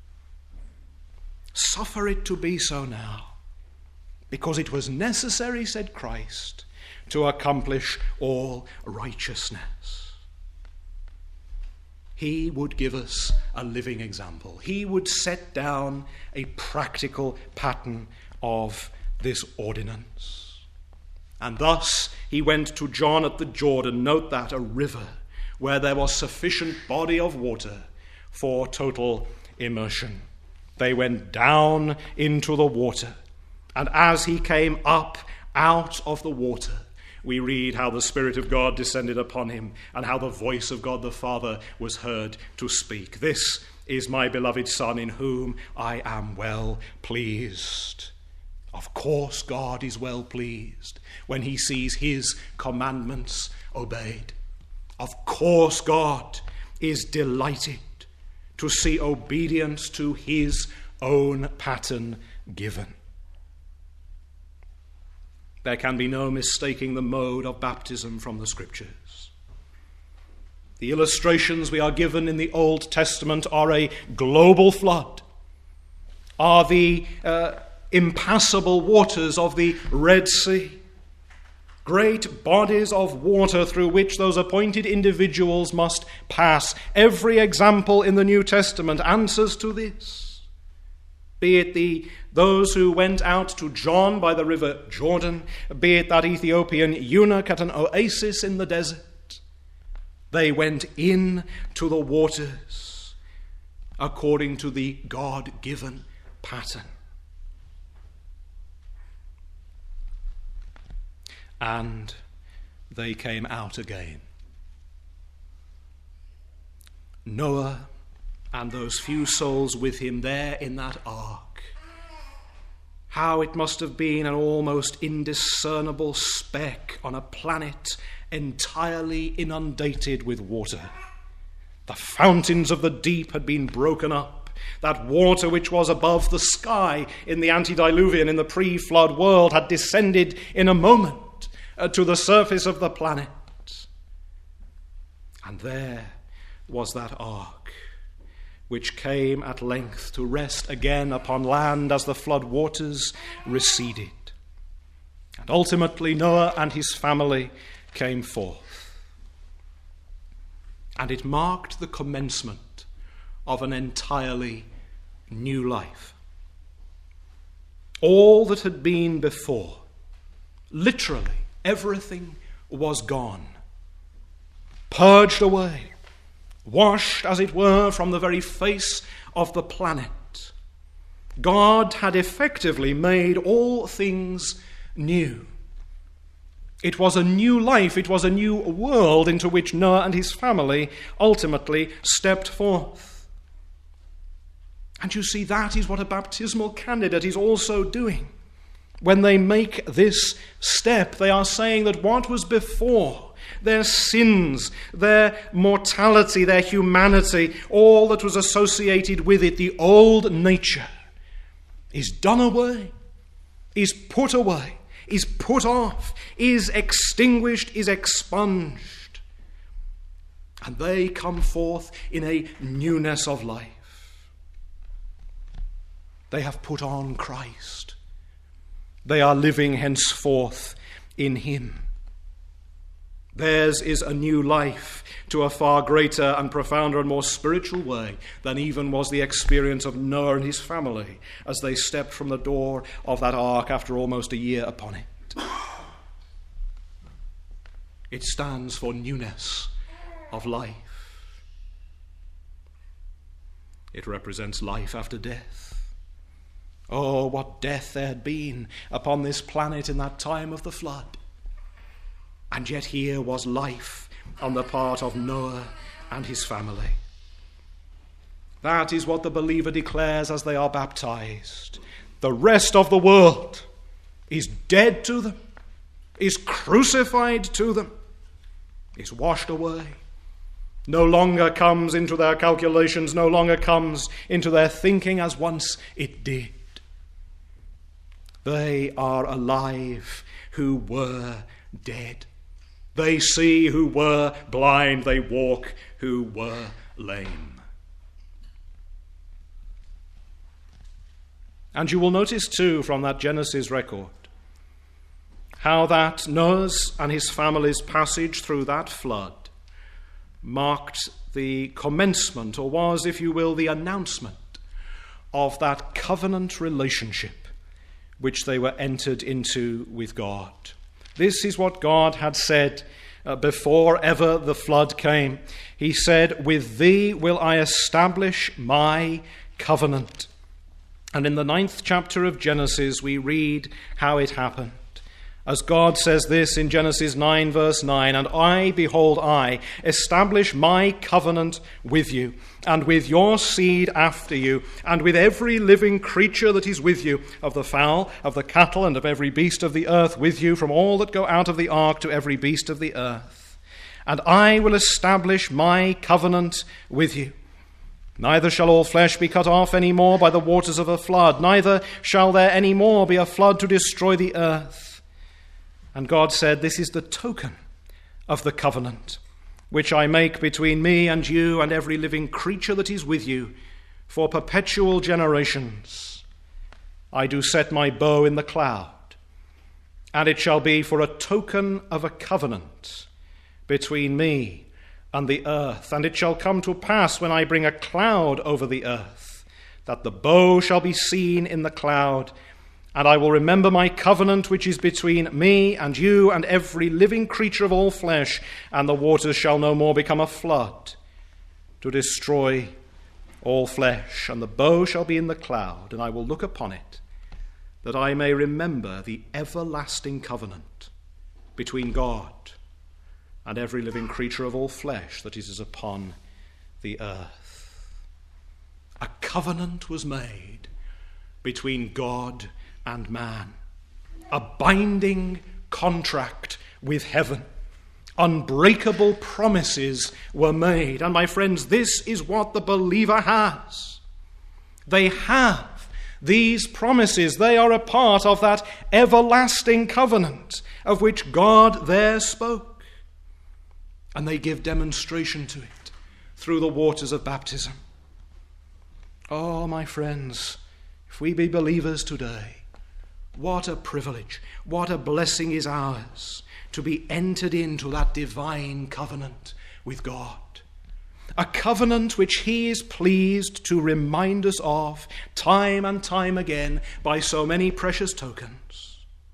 Suffer it to be so now. Because it was necessary, said Christ, to accomplish all righteousness. He would give us a living example. He would set down a practical pattern of this ordinance. And thus he went to John at the Jordan, note that, a river, where there was sufficient body of water for total immersion. They went down into the water, and as he came up out of the water, we read how the Spirit of God descended upon him and how the voice of God the Father was heard to speak. This is my beloved Son, in whom I am well pleased. Of course, God is well pleased when he sees his commandments obeyed. Of course, God is delighted to see obedience to his own pattern given. There can be no mistaking the mode of baptism from the Scriptures. The illustrations we are given in the Old Testament are a global flood, are the impassable waters of the Red Sea, great bodies of water through which those appointed individuals must pass. Every example in the New Testament answers to this. Be it those who went out to John by the river Jordan, be it that Ethiopian eunuch at an oasis in the desert. They went in to the waters according to the God-given pattern. And they came out again. Noah and those few souls with him there in that ark. How it must have been an almost indiscernible speck on a planet entirely inundated with water. The fountains of the deep had been broken up. That water which was above the sky in the antediluvian, in the pre-flood world, had descended in a moment to the surface of the planet. And there was that ark, which came at length to rest again upon land as the flood waters receded. And ultimately Noah and his family came forth. And it marked the commencement of an entirely new life. All that had been before, literally everything, was gone, purged away, washed, as it were, from the very face of the planet. God had effectively made all things new. It was a new life, it was a new world into which Noah and his family ultimately stepped forth. And you see, that is what a baptismal candidate is also doing. When they make this step, they are saying that what was before, their sins, their mortality, their humanity, all that was associated with it, the old nature, is done away, is put away, is put off, is extinguished, is expunged. And they come forth in a newness of life. They have put on Christ. They are living henceforth in him. Theirs is a new life to a far greater and profounder and more spiritual way than even was the experience of Noah and his family as they stepped from the door of that ark after almost a year upon it. It stands for newness of life. It represents life after death. Oh, what death there had been upon this planet in that time of the flood. And yet here was life on the part of Noah and his family. That is what the believer declares as they are baptized. The rest of the world is dead to them, is crucified to them, is washed away. No longer comes into their calculations, no longer comes into their thinking as once it did. They are alive who were dead. They see who were blind. They walk who were lame. And you will notice too from that Genesis record how that Noah's and his family's passage through that flood marked the commencement, or was, if you will, the announcement of that covenant relationship which they were entered into with God. This is what God had said before ever the flood came. He said, "With thee will I establish my covenant." And in the 9th chapter of Genesis we read how it happened. As God says this in Genesis 9, verse 9, "And I, behold, I establish my covenant with you, and with your seed after you, and with every living creature that is with you, of the fowl, of the cattle, and of every beast of the earth with you, from all that go out of the ark to every beast of the earth. And I will establish my covenant with you. Neither shall all flesh be cut off any more by the waters of a flood, neither shall there any more be a flood to destroy the earth." And God said, "This is the token of the covenant, which I make between me and you and every living creature that is with you for perpetual generations. I do set my bow in the cloud, and it shall be for a token of a covenant between me and the earth. And it shall come to pass when I bring a cloud over the earth, that the bow shall be seen in the cloud, and I will remember my covenant which is between me and you and every living creature of all flesh, and the waters shall no more become a flood to destroy all flesh. And the bow shall be in the cloud, and I will look upon it, that I may remember the everlasting covenant between God and every living creature of all flesh that is upon the earth." A covenant was made between God and man, a binding contract with heaven. Unbreakable promises were made. And my friends, this is what the believer has. They have these promises. They are a part of that everlasting covenant of which God there spoke. And they give demonstration to it through the waters of baptism. Oh, my friends, if we be believers today, what a privilege, what a blessing is ours to be entered into that divine covenant with God. A covenant which he is pleased to remind us of time and time again by so many precious tokens.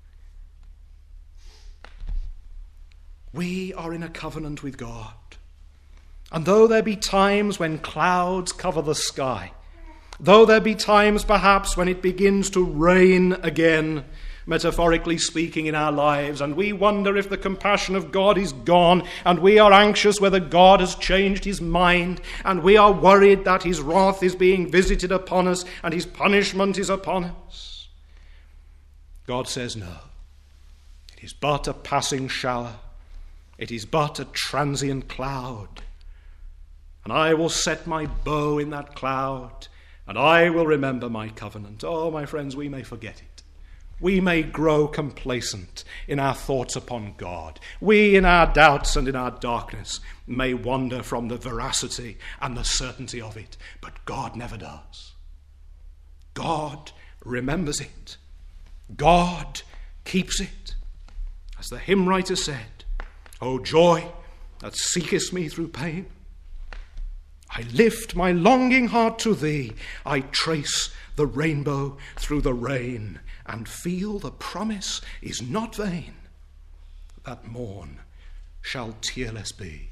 We are in a covenant with God. And though there be times when clouds cover the sky, though there be times perhaps when it begins to rain again, metaphorically speaking, in our lives, and we wonder if the compassion of God is gone, and we are anxious whether God has changed his mind, and we are worried that his wrath is being visited upon us and his punishment is upon us, God says no. It is but a passing shower. It is but a transient cloud. And I will set my bow in that cloud, and I will remember my covenant. Oh, my friends, we may forget it. We may grow complacent in our thoughts upon God. We, in our doubts and in our darkness, may wander from the veracity and the certainty of it. But God never does. God remembers it. God keeps it. As the hymn writer said, "O joy that seekest me through pain, I lift my longing heart to thee. I trace the rainbow through the rain, and feel the promise is not vain, that morn shall tearless be."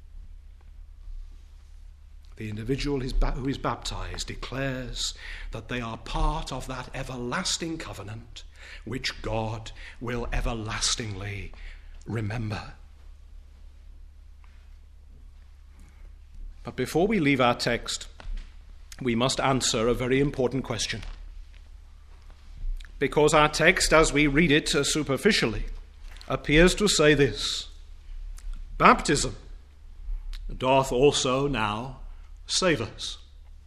The individual who is baptized declares that they are part of that everlasting covenant which God will everlastingly remember. But before we leave our text, we must answer a very important question. Because our text, as we read it superficially, appears to say this: baptism doth also now save us.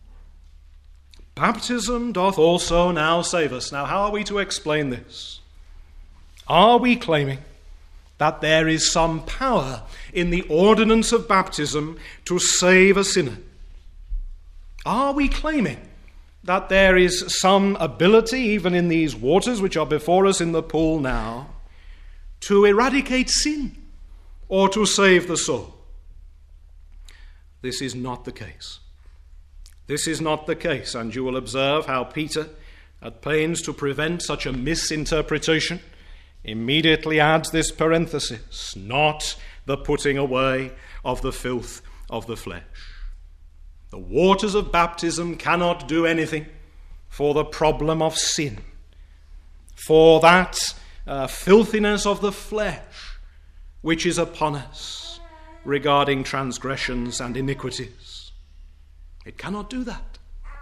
Baptism doth also now save us. Now, how are we to explain this? Are we claiming that there is some power in the ordinance of baptism to save a sinner? Are we claiming that there is some ability, even in these waters which are before us in the pool now, to eradicate sin or to save the soul? This is not the case. This is not the case, and you will observe how Peter, at pains to prevent such a misinterpretation, immediately adds this parenthesis: not the putting away of the filth of the flesh. The waters of baptism cannot do anything for the problem of sin, for that filthiness of the flesh which is upon us regarding transgressions and iniquities. It cannot do that.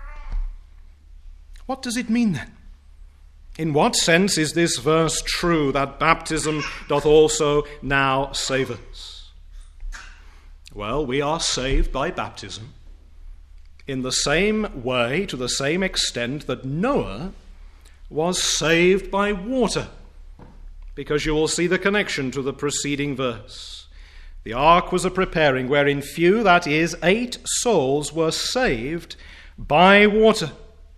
What does it mean then? In what sense is this verse true, that baptism doth also now save us? Well, we are saved by baptism in the same way, to the same extent that Noah was saved by water, because you will see the connection to the preceding verse. The ark was a preparing, wherein few, that is, 8 souls, were saved by water.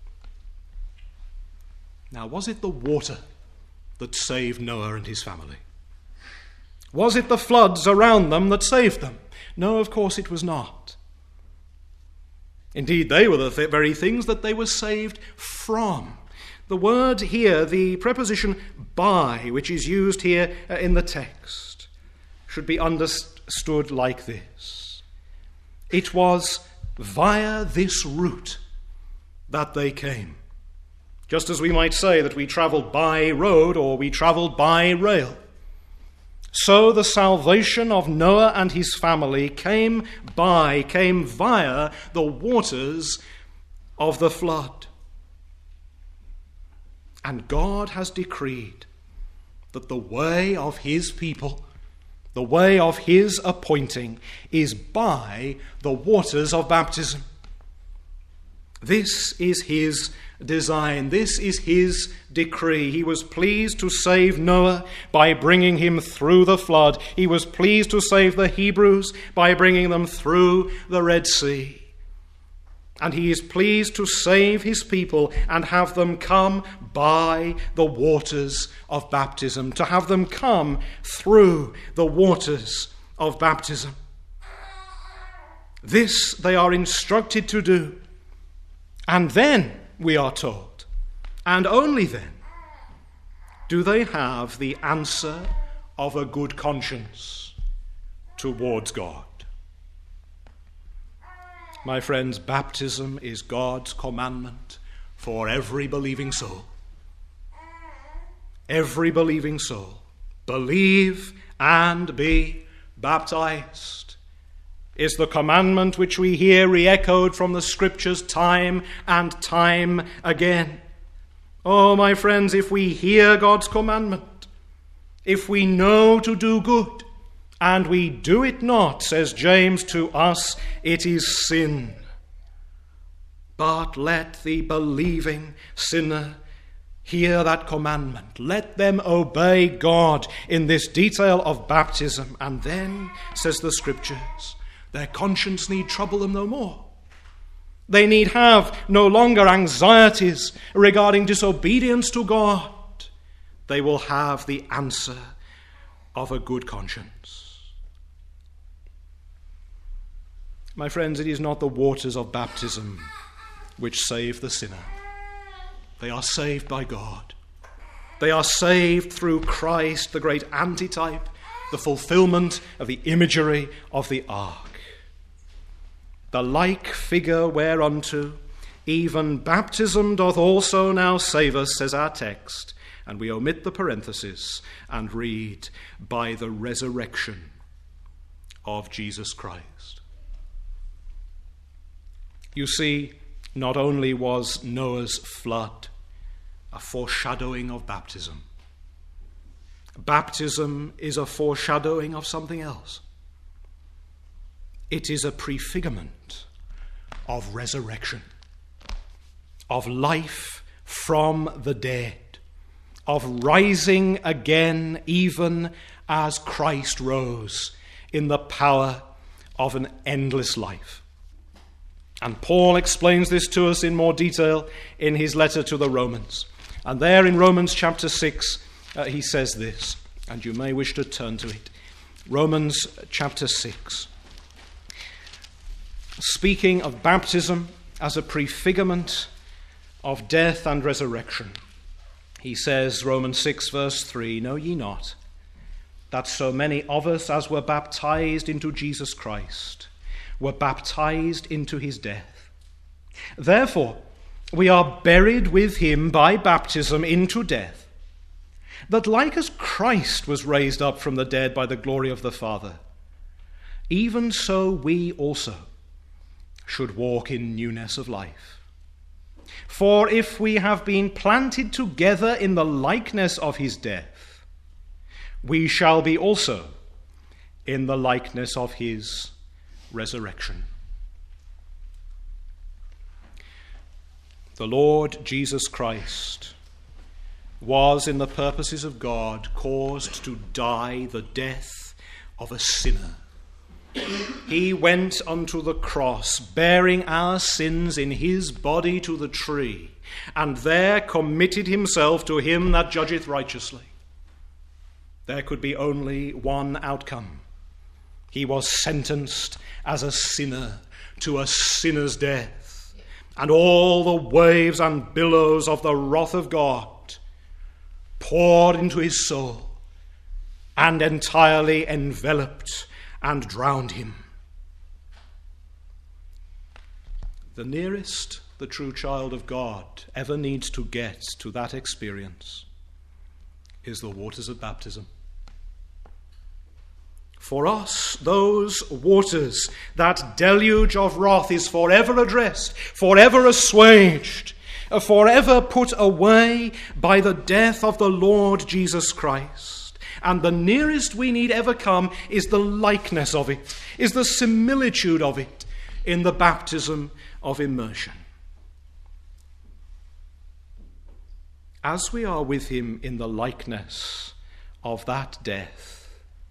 Now, was it the water that saved Noah and his family? Was it the floods around them that saved them? No, of course it was not. Indeed, they were the very things that they were saved from. The word here, the preposition by, which is used here in the text, should be understood like this. It was via this route that they came. Just as we might say that we travelled by road or we travelled by rail. So the salvation of Noah and his family came via the waters of the flood. And God has decreed that the way of his people, the way of his appointing, is by the waters of baptism. This is his design. This is his decree. He was pleased to save Noah by bringing him through the flood. He was pleased to save the Hebrews by bringing them through the Red Sea. And he is pleased to save his people and have them come by the waters of baptism, to have them come through the waters of baptism. This they are instructed to do. And then, we are told, and only then, do they have the answer of a good conscience towards God. My friends, baptism is God's commandment for every believing soul. Every believing soul. Believe and be baptized is the commandment which we hear re-echoed from the Scriptures time and time again. Oh, my friends, if we hear God's commandment, if we know to do good, and we do it not, says James to us, it is sin. But let the believing sinner hear that commandment. Let them obey God in this detail of baptism. And then, says the Scriptures, their conscience need trouble them no more. They need have no longer anxieties regarding disobedience to God. They will have the answer of a good conscience. My friends, it is not the waters of baptism which save the sinner. They are saved by God. They are saved through Christ, the great antitype, the fulfillment of the imagery of the ark. The like figure whereunto even baptism doth also now save us, says our text, and we omit the parenthesis and read, by the resurrection of Jesus Christ. You see, not only was Noah's flood a foreshadowing of baptism, baptism is a foreshadowing of something else. It is a prefigurement of resurrection, of life from the dead, of rising again even as Christ rose in the power of an endless life. And Paul explains this to us in more detail in his letter to the Romans. And there in Romans chapter 6, he says this, and you may wish to turn to it. Romans chapter 6. Speaking of baptism as a prefigurement of death and resurrection, he says, Romans 6 verse 3, know ye not that so many of us as were baptized into Jesus Christ were baptized into his death? Therefore we are buried with him by baptism into death, that like as Christ was raised up from the dead by the glory of the Father, even so we also should walk in newness of life. For if we have been planted together in the likeness of his death, we shall be also in the likeness of his resurrection. The Lord Jesus Christ was, in the purposes of God, caused to die the death of a sinner. He went unto the cross, bearing our sins in his body to the tree, and there committed himself to him that judgeth righteously. There could be only one outcome. He was sentenced as a sinner to a sinner's death, and all the waves and billows of the wrath of God poured into his soul and entirely enveloped and drowned him. The nearest the true child of God ever needs to get to that experience is the waters of baptism. For us, those waters, that deluge of wrath is forever addressed, forever assuaged, forever put away by the death of the Lord Jesus Christ. And the nearest we need ever come is the likeness of it, is the similitude of it in the baptism of immersion. As we are with him in the likeness of that death,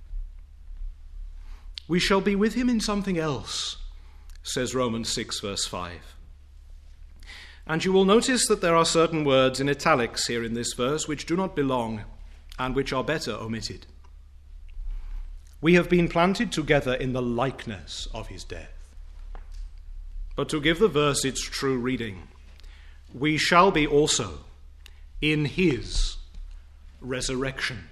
we shall be with him in something else, says Romans 6, verse 5. And you will notice that there are certain words in italics here in this verse which do not belong and which are better omitted. We have been planted together in the likeness of his death. But to give the verse its true reading, we shall be also in his resurrection.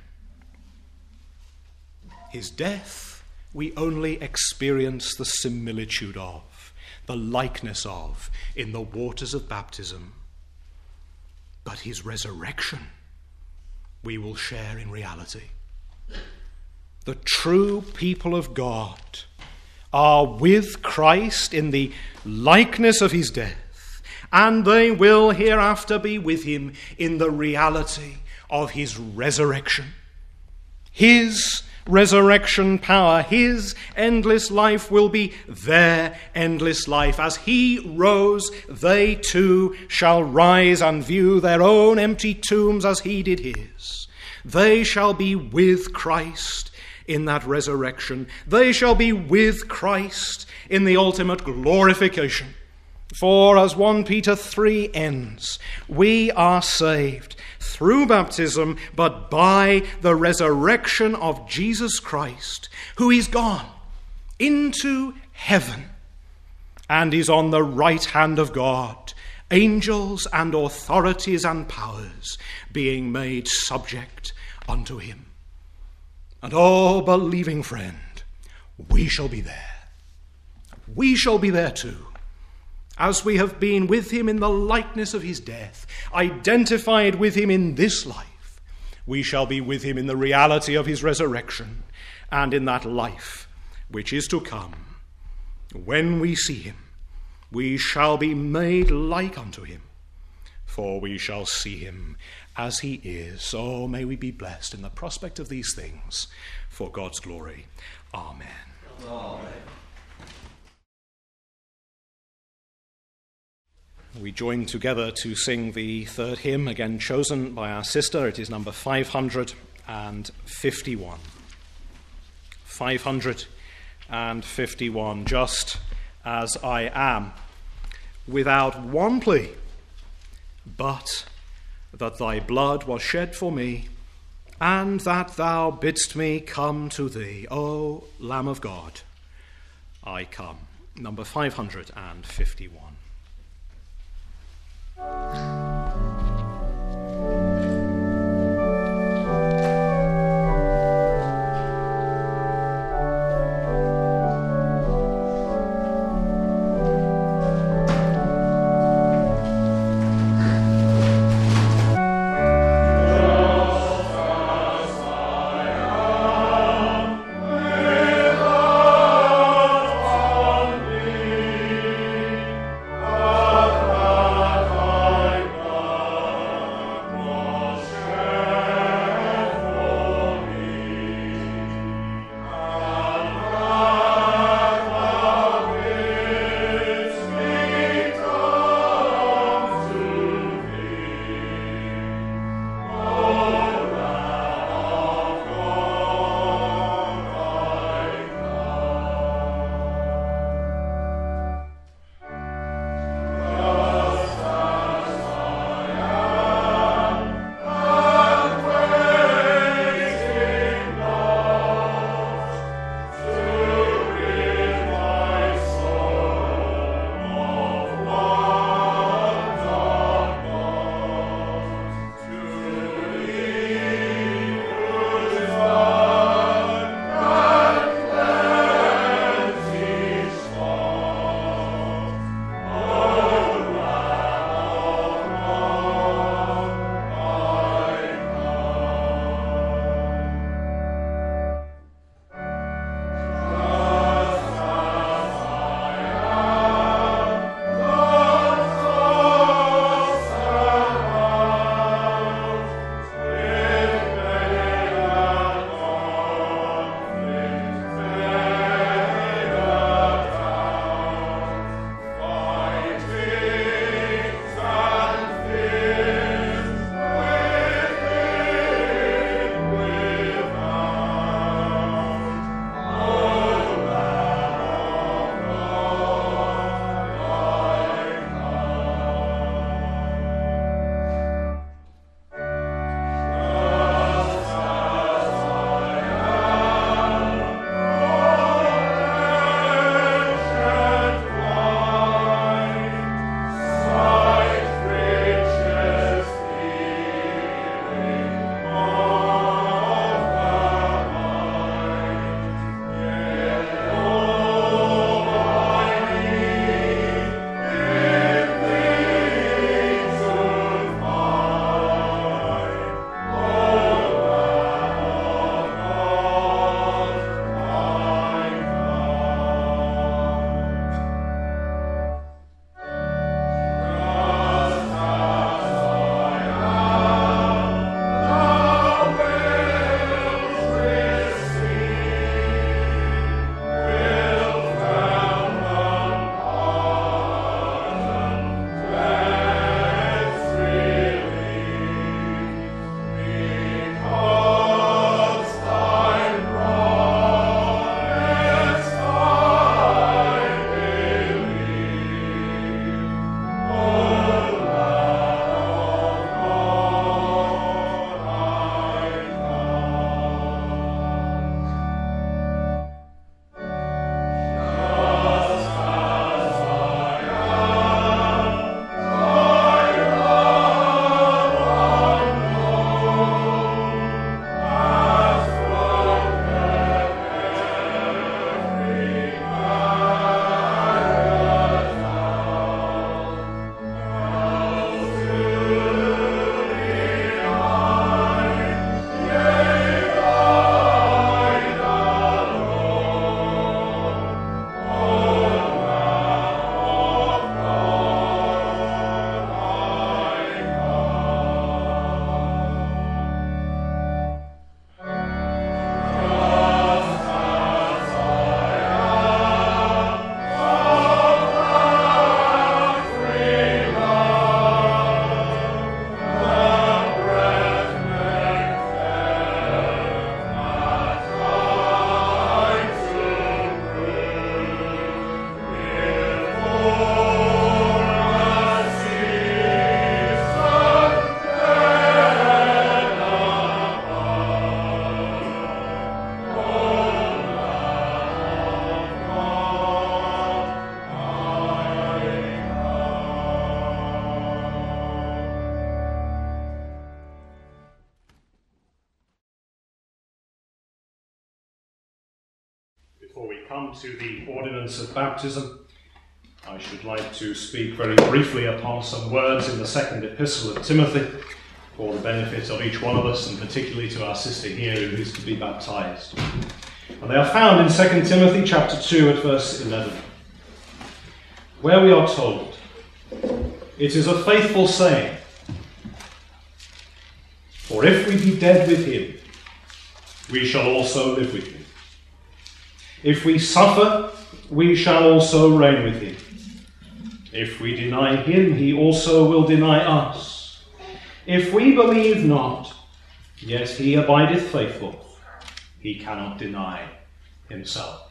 His death we only experience the similitude of, the likeness of, in the waters of baptism. But his resurrection we will share in reality. The true people of God are with Christ in the likeness of his death, and they will hereafter be with him in the reality of his resurrection. His resurrection power, his endless life will be their endless life. As he rose, they too shall rise and view their own empty tombs as he did his. They shall be with Christ in that resurrection. They shall be with Christ in the ultimate glorification. For as 1 Peter 3 ends, we are saved through baptism, but by the resurrection of Jesus Christ, who is gone into heaven and is on the right hand of God, angels and authorities and powers being made subject unto him. And oh, believing friend, we shall be there. We shall be there too. As we have been with him in the likeness of his death, identified with him in this life, we shall be with him in the reality of his resurrection and in that life which is to come. When we see him, we shall be made like unto him, for we shall see him as he is. So may we be blessed in the prospect of these things for God's glory. Amen. Amen. We join together to sing the third hymn, again chosen by our sister. It is number 551. 551, just as I am, without one plea, but that thy blood was shed for me, and that thou bidst me come to thee. O Lamb of God, I come. Number 551. Before we come to the ordinance of baptism, I should like to speak very briefly upon some words in the second epistle of Timothy for the benefit of each one of us, and particularly to our sister here who is to be baptized. And they are found in 2 Timothy chapter 2 at verse 11, where we are told, "It is a faithful saying, for if we be dead with him, we shall also live with him. If we suffer, we shall also reign with him. If we deny him, he also will deny us. If we believe not, yet he abideth faithful. He cannot deny himself."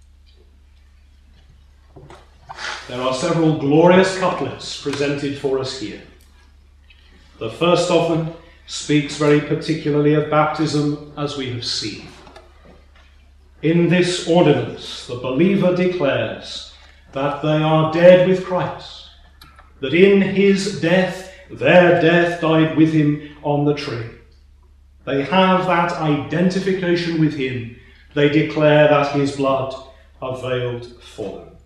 There are several glorious couplets presented for us here. The first of them speaks very particularly of baptism, as we have seen. In this ordinance, the believer declares that they are dead with Christ, that in his death, their death died with him on the tree. They have that identification with him. They declare that his blood availed for them.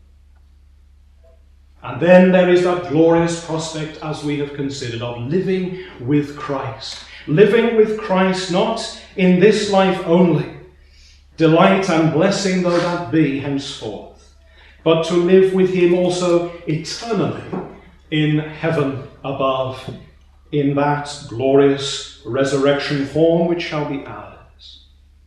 And then there is that glorious prospect, as we have considered, of living with Christ. Living with Christ not in this life only, delight and blessing though that be henceforth, but to live with him also eternally in heaven above, in that glorious resurrection form which shall be ours.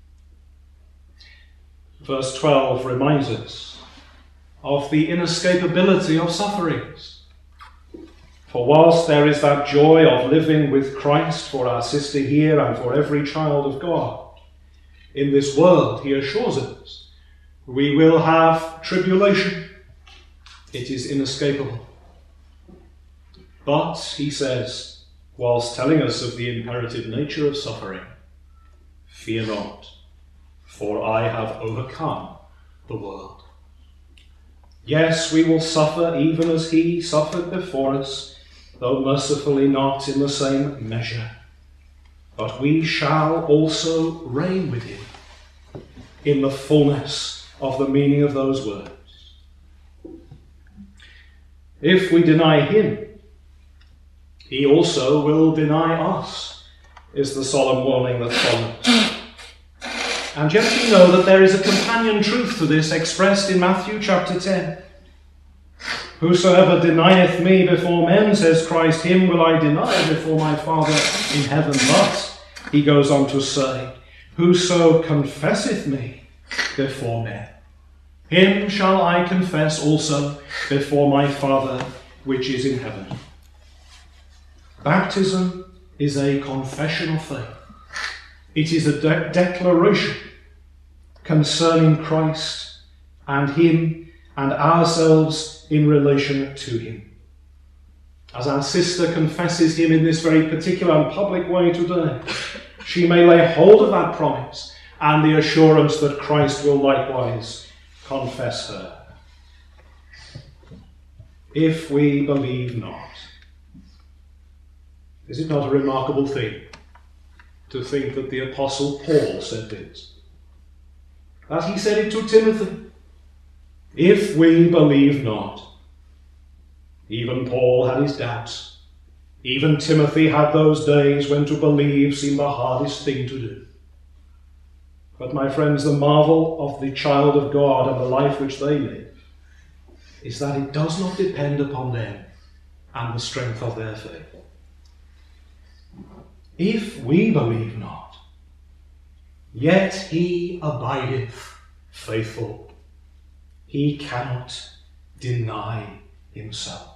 Verse 12 reminds us of the inescapability of sufferings. For whilst there is that joy of living with Christ for our sister here and for every child of God, in this world, he assures us, we will have tribulation. It is inescapable. But, he says, whilst telling us of the imperative nature of suffering, "Fear not, for I have overcome the world." Yes, we will suffer even as he suffered before us, though mercifully not in the same measure. But we shall also reign with him in the fullness of the meaning of those words. If we deny him, he also will deny us, is the solemn warning that follows. And yet we know that there is a companion truth to this expressed in Matthew chapter 10. "Whosoever denieth me before men, says Christ, him will I deny before my Father in heaven. But," he goes on to say, "whoso confesseth me before men, him shall I confess also before my Father which is in heaven." Baptism is a confession of faith. It is a declaration concerning Christ and him and ourselves in relation to him. As our sister confesses him in this very particular and public way today, she may lay hold of that promise and the assurance that Christ will likewise confess her. If we believe not. Is it not a remarkable thing to think that the Apostle Paul said this? That he said it to Timothy. If we believe not. Even Paul had his doubts. Even Timothy had those days when to believe seemed the hardest thing to do. But my friends, the marvel of the child of God and the life which they live is that it does not depend upon them and the strength of their faith. If we believe not, yet he abideth faithful. He cannot deny himself.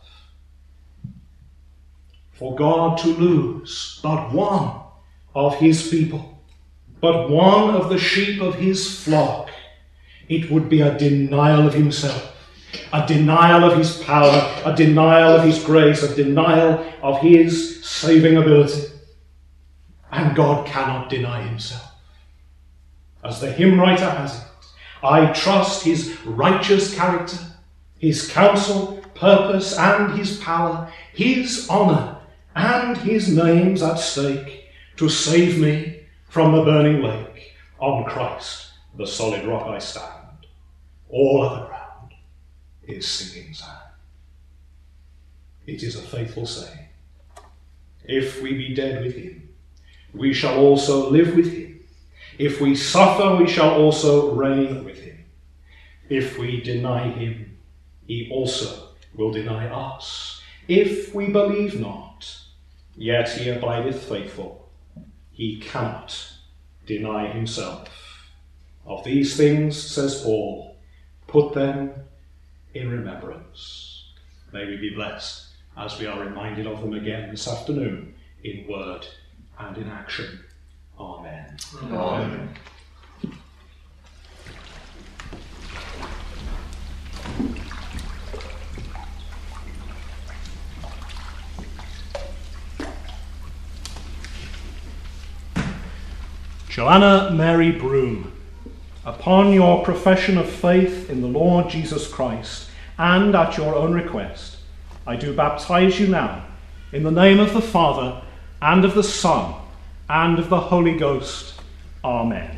For God to lose but one of his people, but one of the sheep of his flock, it would be a denial of himself, a denial of his power, a denial of his grace, a denial of his saving ability. And God cannot deny himself. As the hymn writer has it, I trust his righteous character, his counsel, purpose, and his power, his honour, and his name's at stake to save me from the burning lake. On Christ, the solid rock I stand. All other ground is sinking sand. It is a faithful saying. If we be dead with him, we shall also live with him. If we suffer, we shall also reign with him. If we deny him, he also will deny us. If we believe not, yet he abideth faithful. He cannot deny himself. Of these things, says Paul, put them in remembrance. May we be blessed as we are reminded of them again this afternoon in word and in action. Amen. Amen. Joanna Mary Broom, upon your profession of faith in the Lord Jesus Christ, and at your own request, I do baptize you now in the name of the Father, and of the Son, and of the Holy Ghost. Amen.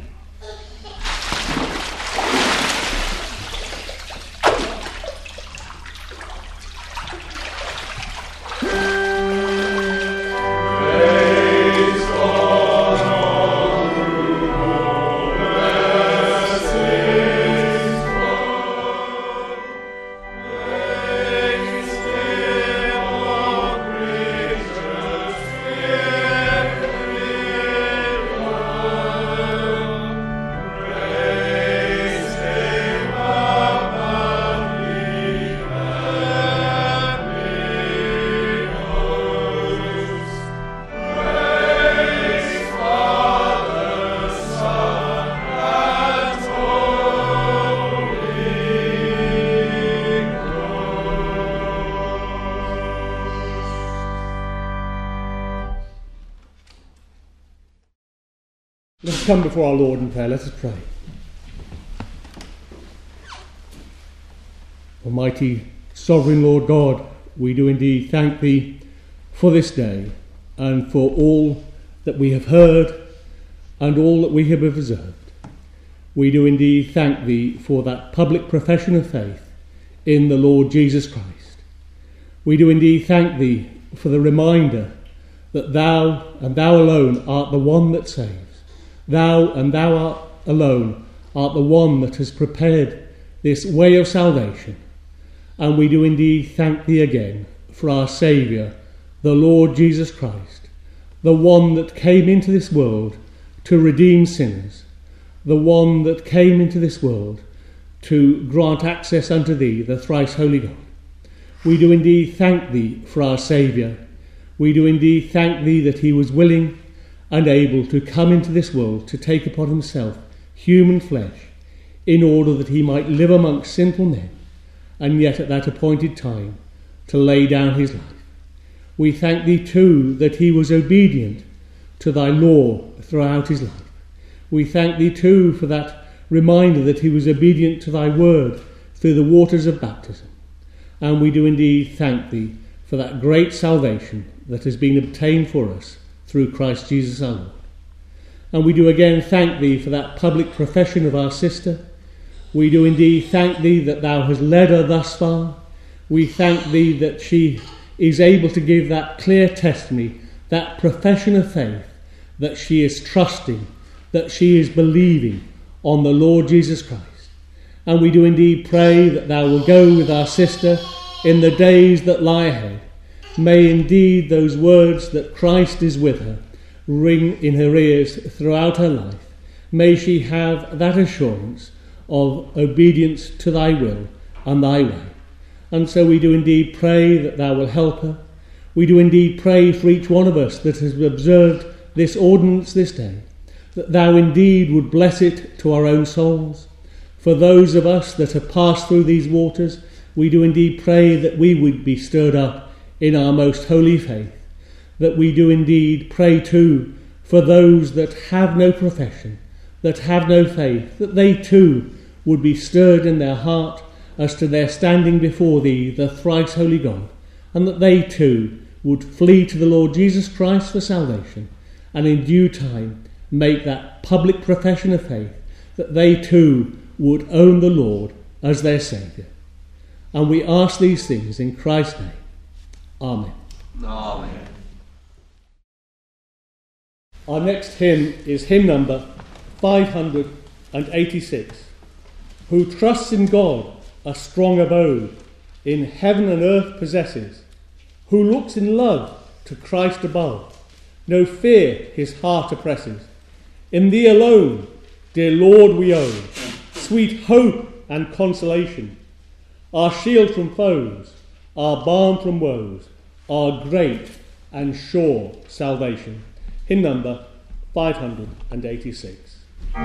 Let us come before our Lord in prayer. Let us pray. Almighty, sovereign Lord God, we do indeed thank Thee for this day and for all that we have heard and all that we have observed. We do indeed thank Thee for that public profession of faith in the Lord Jesus Christ. We do indeed thank Thee for the reminder that Thou and Thou alone art the one that saves. Thou and Thou art alone art the one that has prepared this way of salvation. And we do indeed thank Thee again for our Saviour, the Lord Jesus Christ, the one that came into this world to redeem sinners, the one that came into this world to grant access unto Thee, the thrice holy God. We do indeed thank Thee for our Saviour. We do indeed thank Thee that He was willing and able to come into this world to take upon Himself human flesh in order that He might live amongst sinful men, and yet at that appointed time to lay down His life. We thank Thee too that He was obedient to Thy law throughout His life. We thank Thee too for that reminder that He was obedient to Thy word through the waters of baptism. And we do indeed thank Thee for that great salvation that has been obtained for us through Christ Jesus our Lord. And we do again thank Thee for that public profession of our sister. We do indeed thank Thee that Thou hast led her thus far. We thank Thee that she is able to give that clear testimony, that profession of faith, that she is trusting, that she is believing on the Lord Jesus Christ. And we do indeed pray that Thou will go with our sister in the days that lie ahead. May indeed those words that Christ is with her ring in her ears throughout her life. May she have that assurance of obedience to Thy will and Thy way. And so we do indeed pray that Thou will help her. We do indeed pray for each one of us that has observed this ordinance this day, that Thou indeed would bless it to our own souls. For those of us that have passed through these waters, we do indeed pray that we would be stirred up in our most holy faith, that we do indeed pray too for those that have no profession, that have no faith, that they too would be stirred in their heart as to their standing before Thee, the thrice holy God, and that they too would flee to the Lord Jesus Christ for salvation, and in due time make that public profession of faith, that they too would own the Lord as their Saviour. And we ask these things in Christ's name. Amen. Amen. Our next hymn is hymn number 586. Who trusts in God a strong abode, in heaven and earth possesses, who looks in love to Christ above, no fear his heart oppresses. In thee alone, dear Lord, we own sweet hope and consolation, our shield from foes, our balm from woes, our great and sure salvation. Hymn number 586.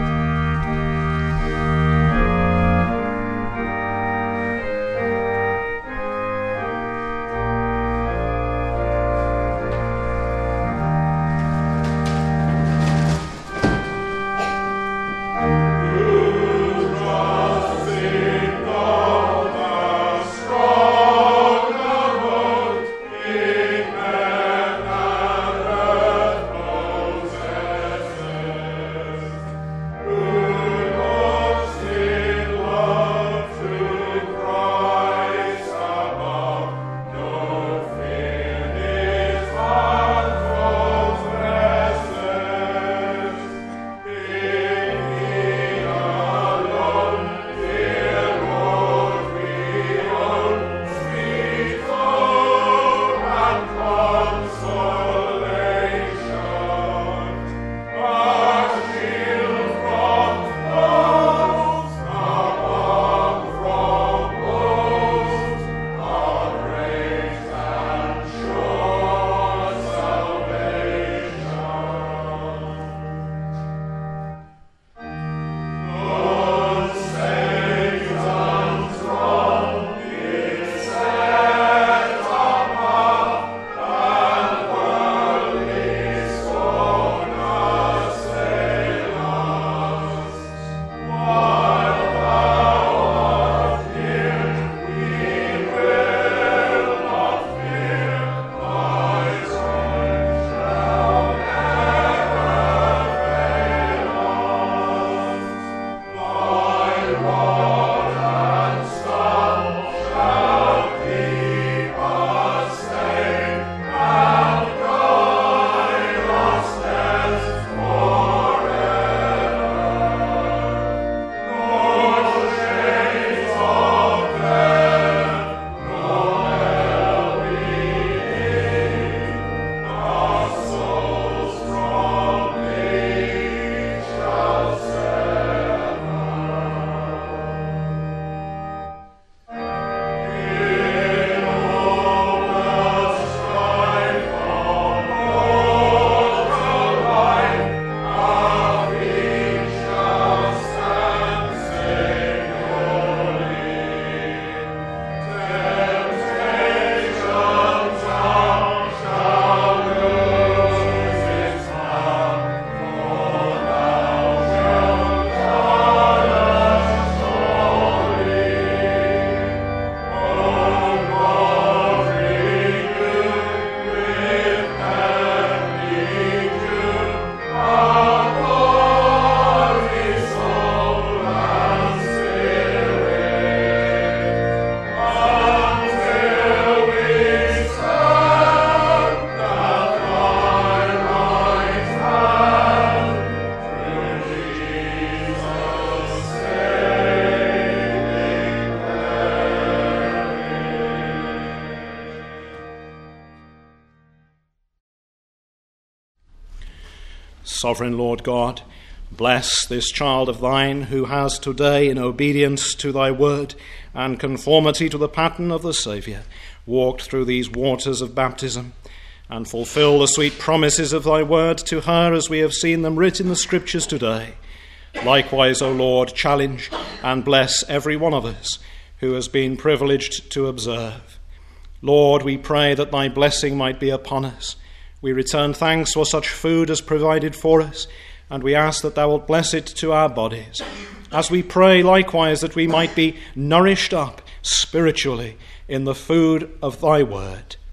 Sovereign Lord God, bless this child of thine who has today, in obedience to thy word and conformity to the pattern of the Saviour, walked through these waters of baptism, and fulfill the sweet promises of thy word to her as we have seen them writ in the Scriptures today. Likewise, O Lord, challenge and bless every one of us who has been privileged to observe. Lord, we pray that thy blessing might be upon us. We return thanks for such food as provided for us, and we ask that thou wilt bless it to our bodies, as we pray likewise that we might be nourished up spiritually in the food of thy word.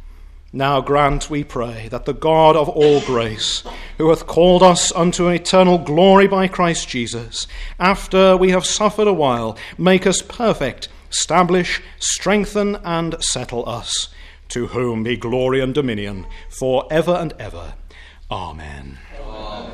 Now grant, we pray, that the God of all grace, who hath called us unto an eternal glory by Christ Jesus, after we have suffered a while, make us perfect, establish, strengthen, and settle us, to whom be glory and dominion for ever and ever. Amen. Amen.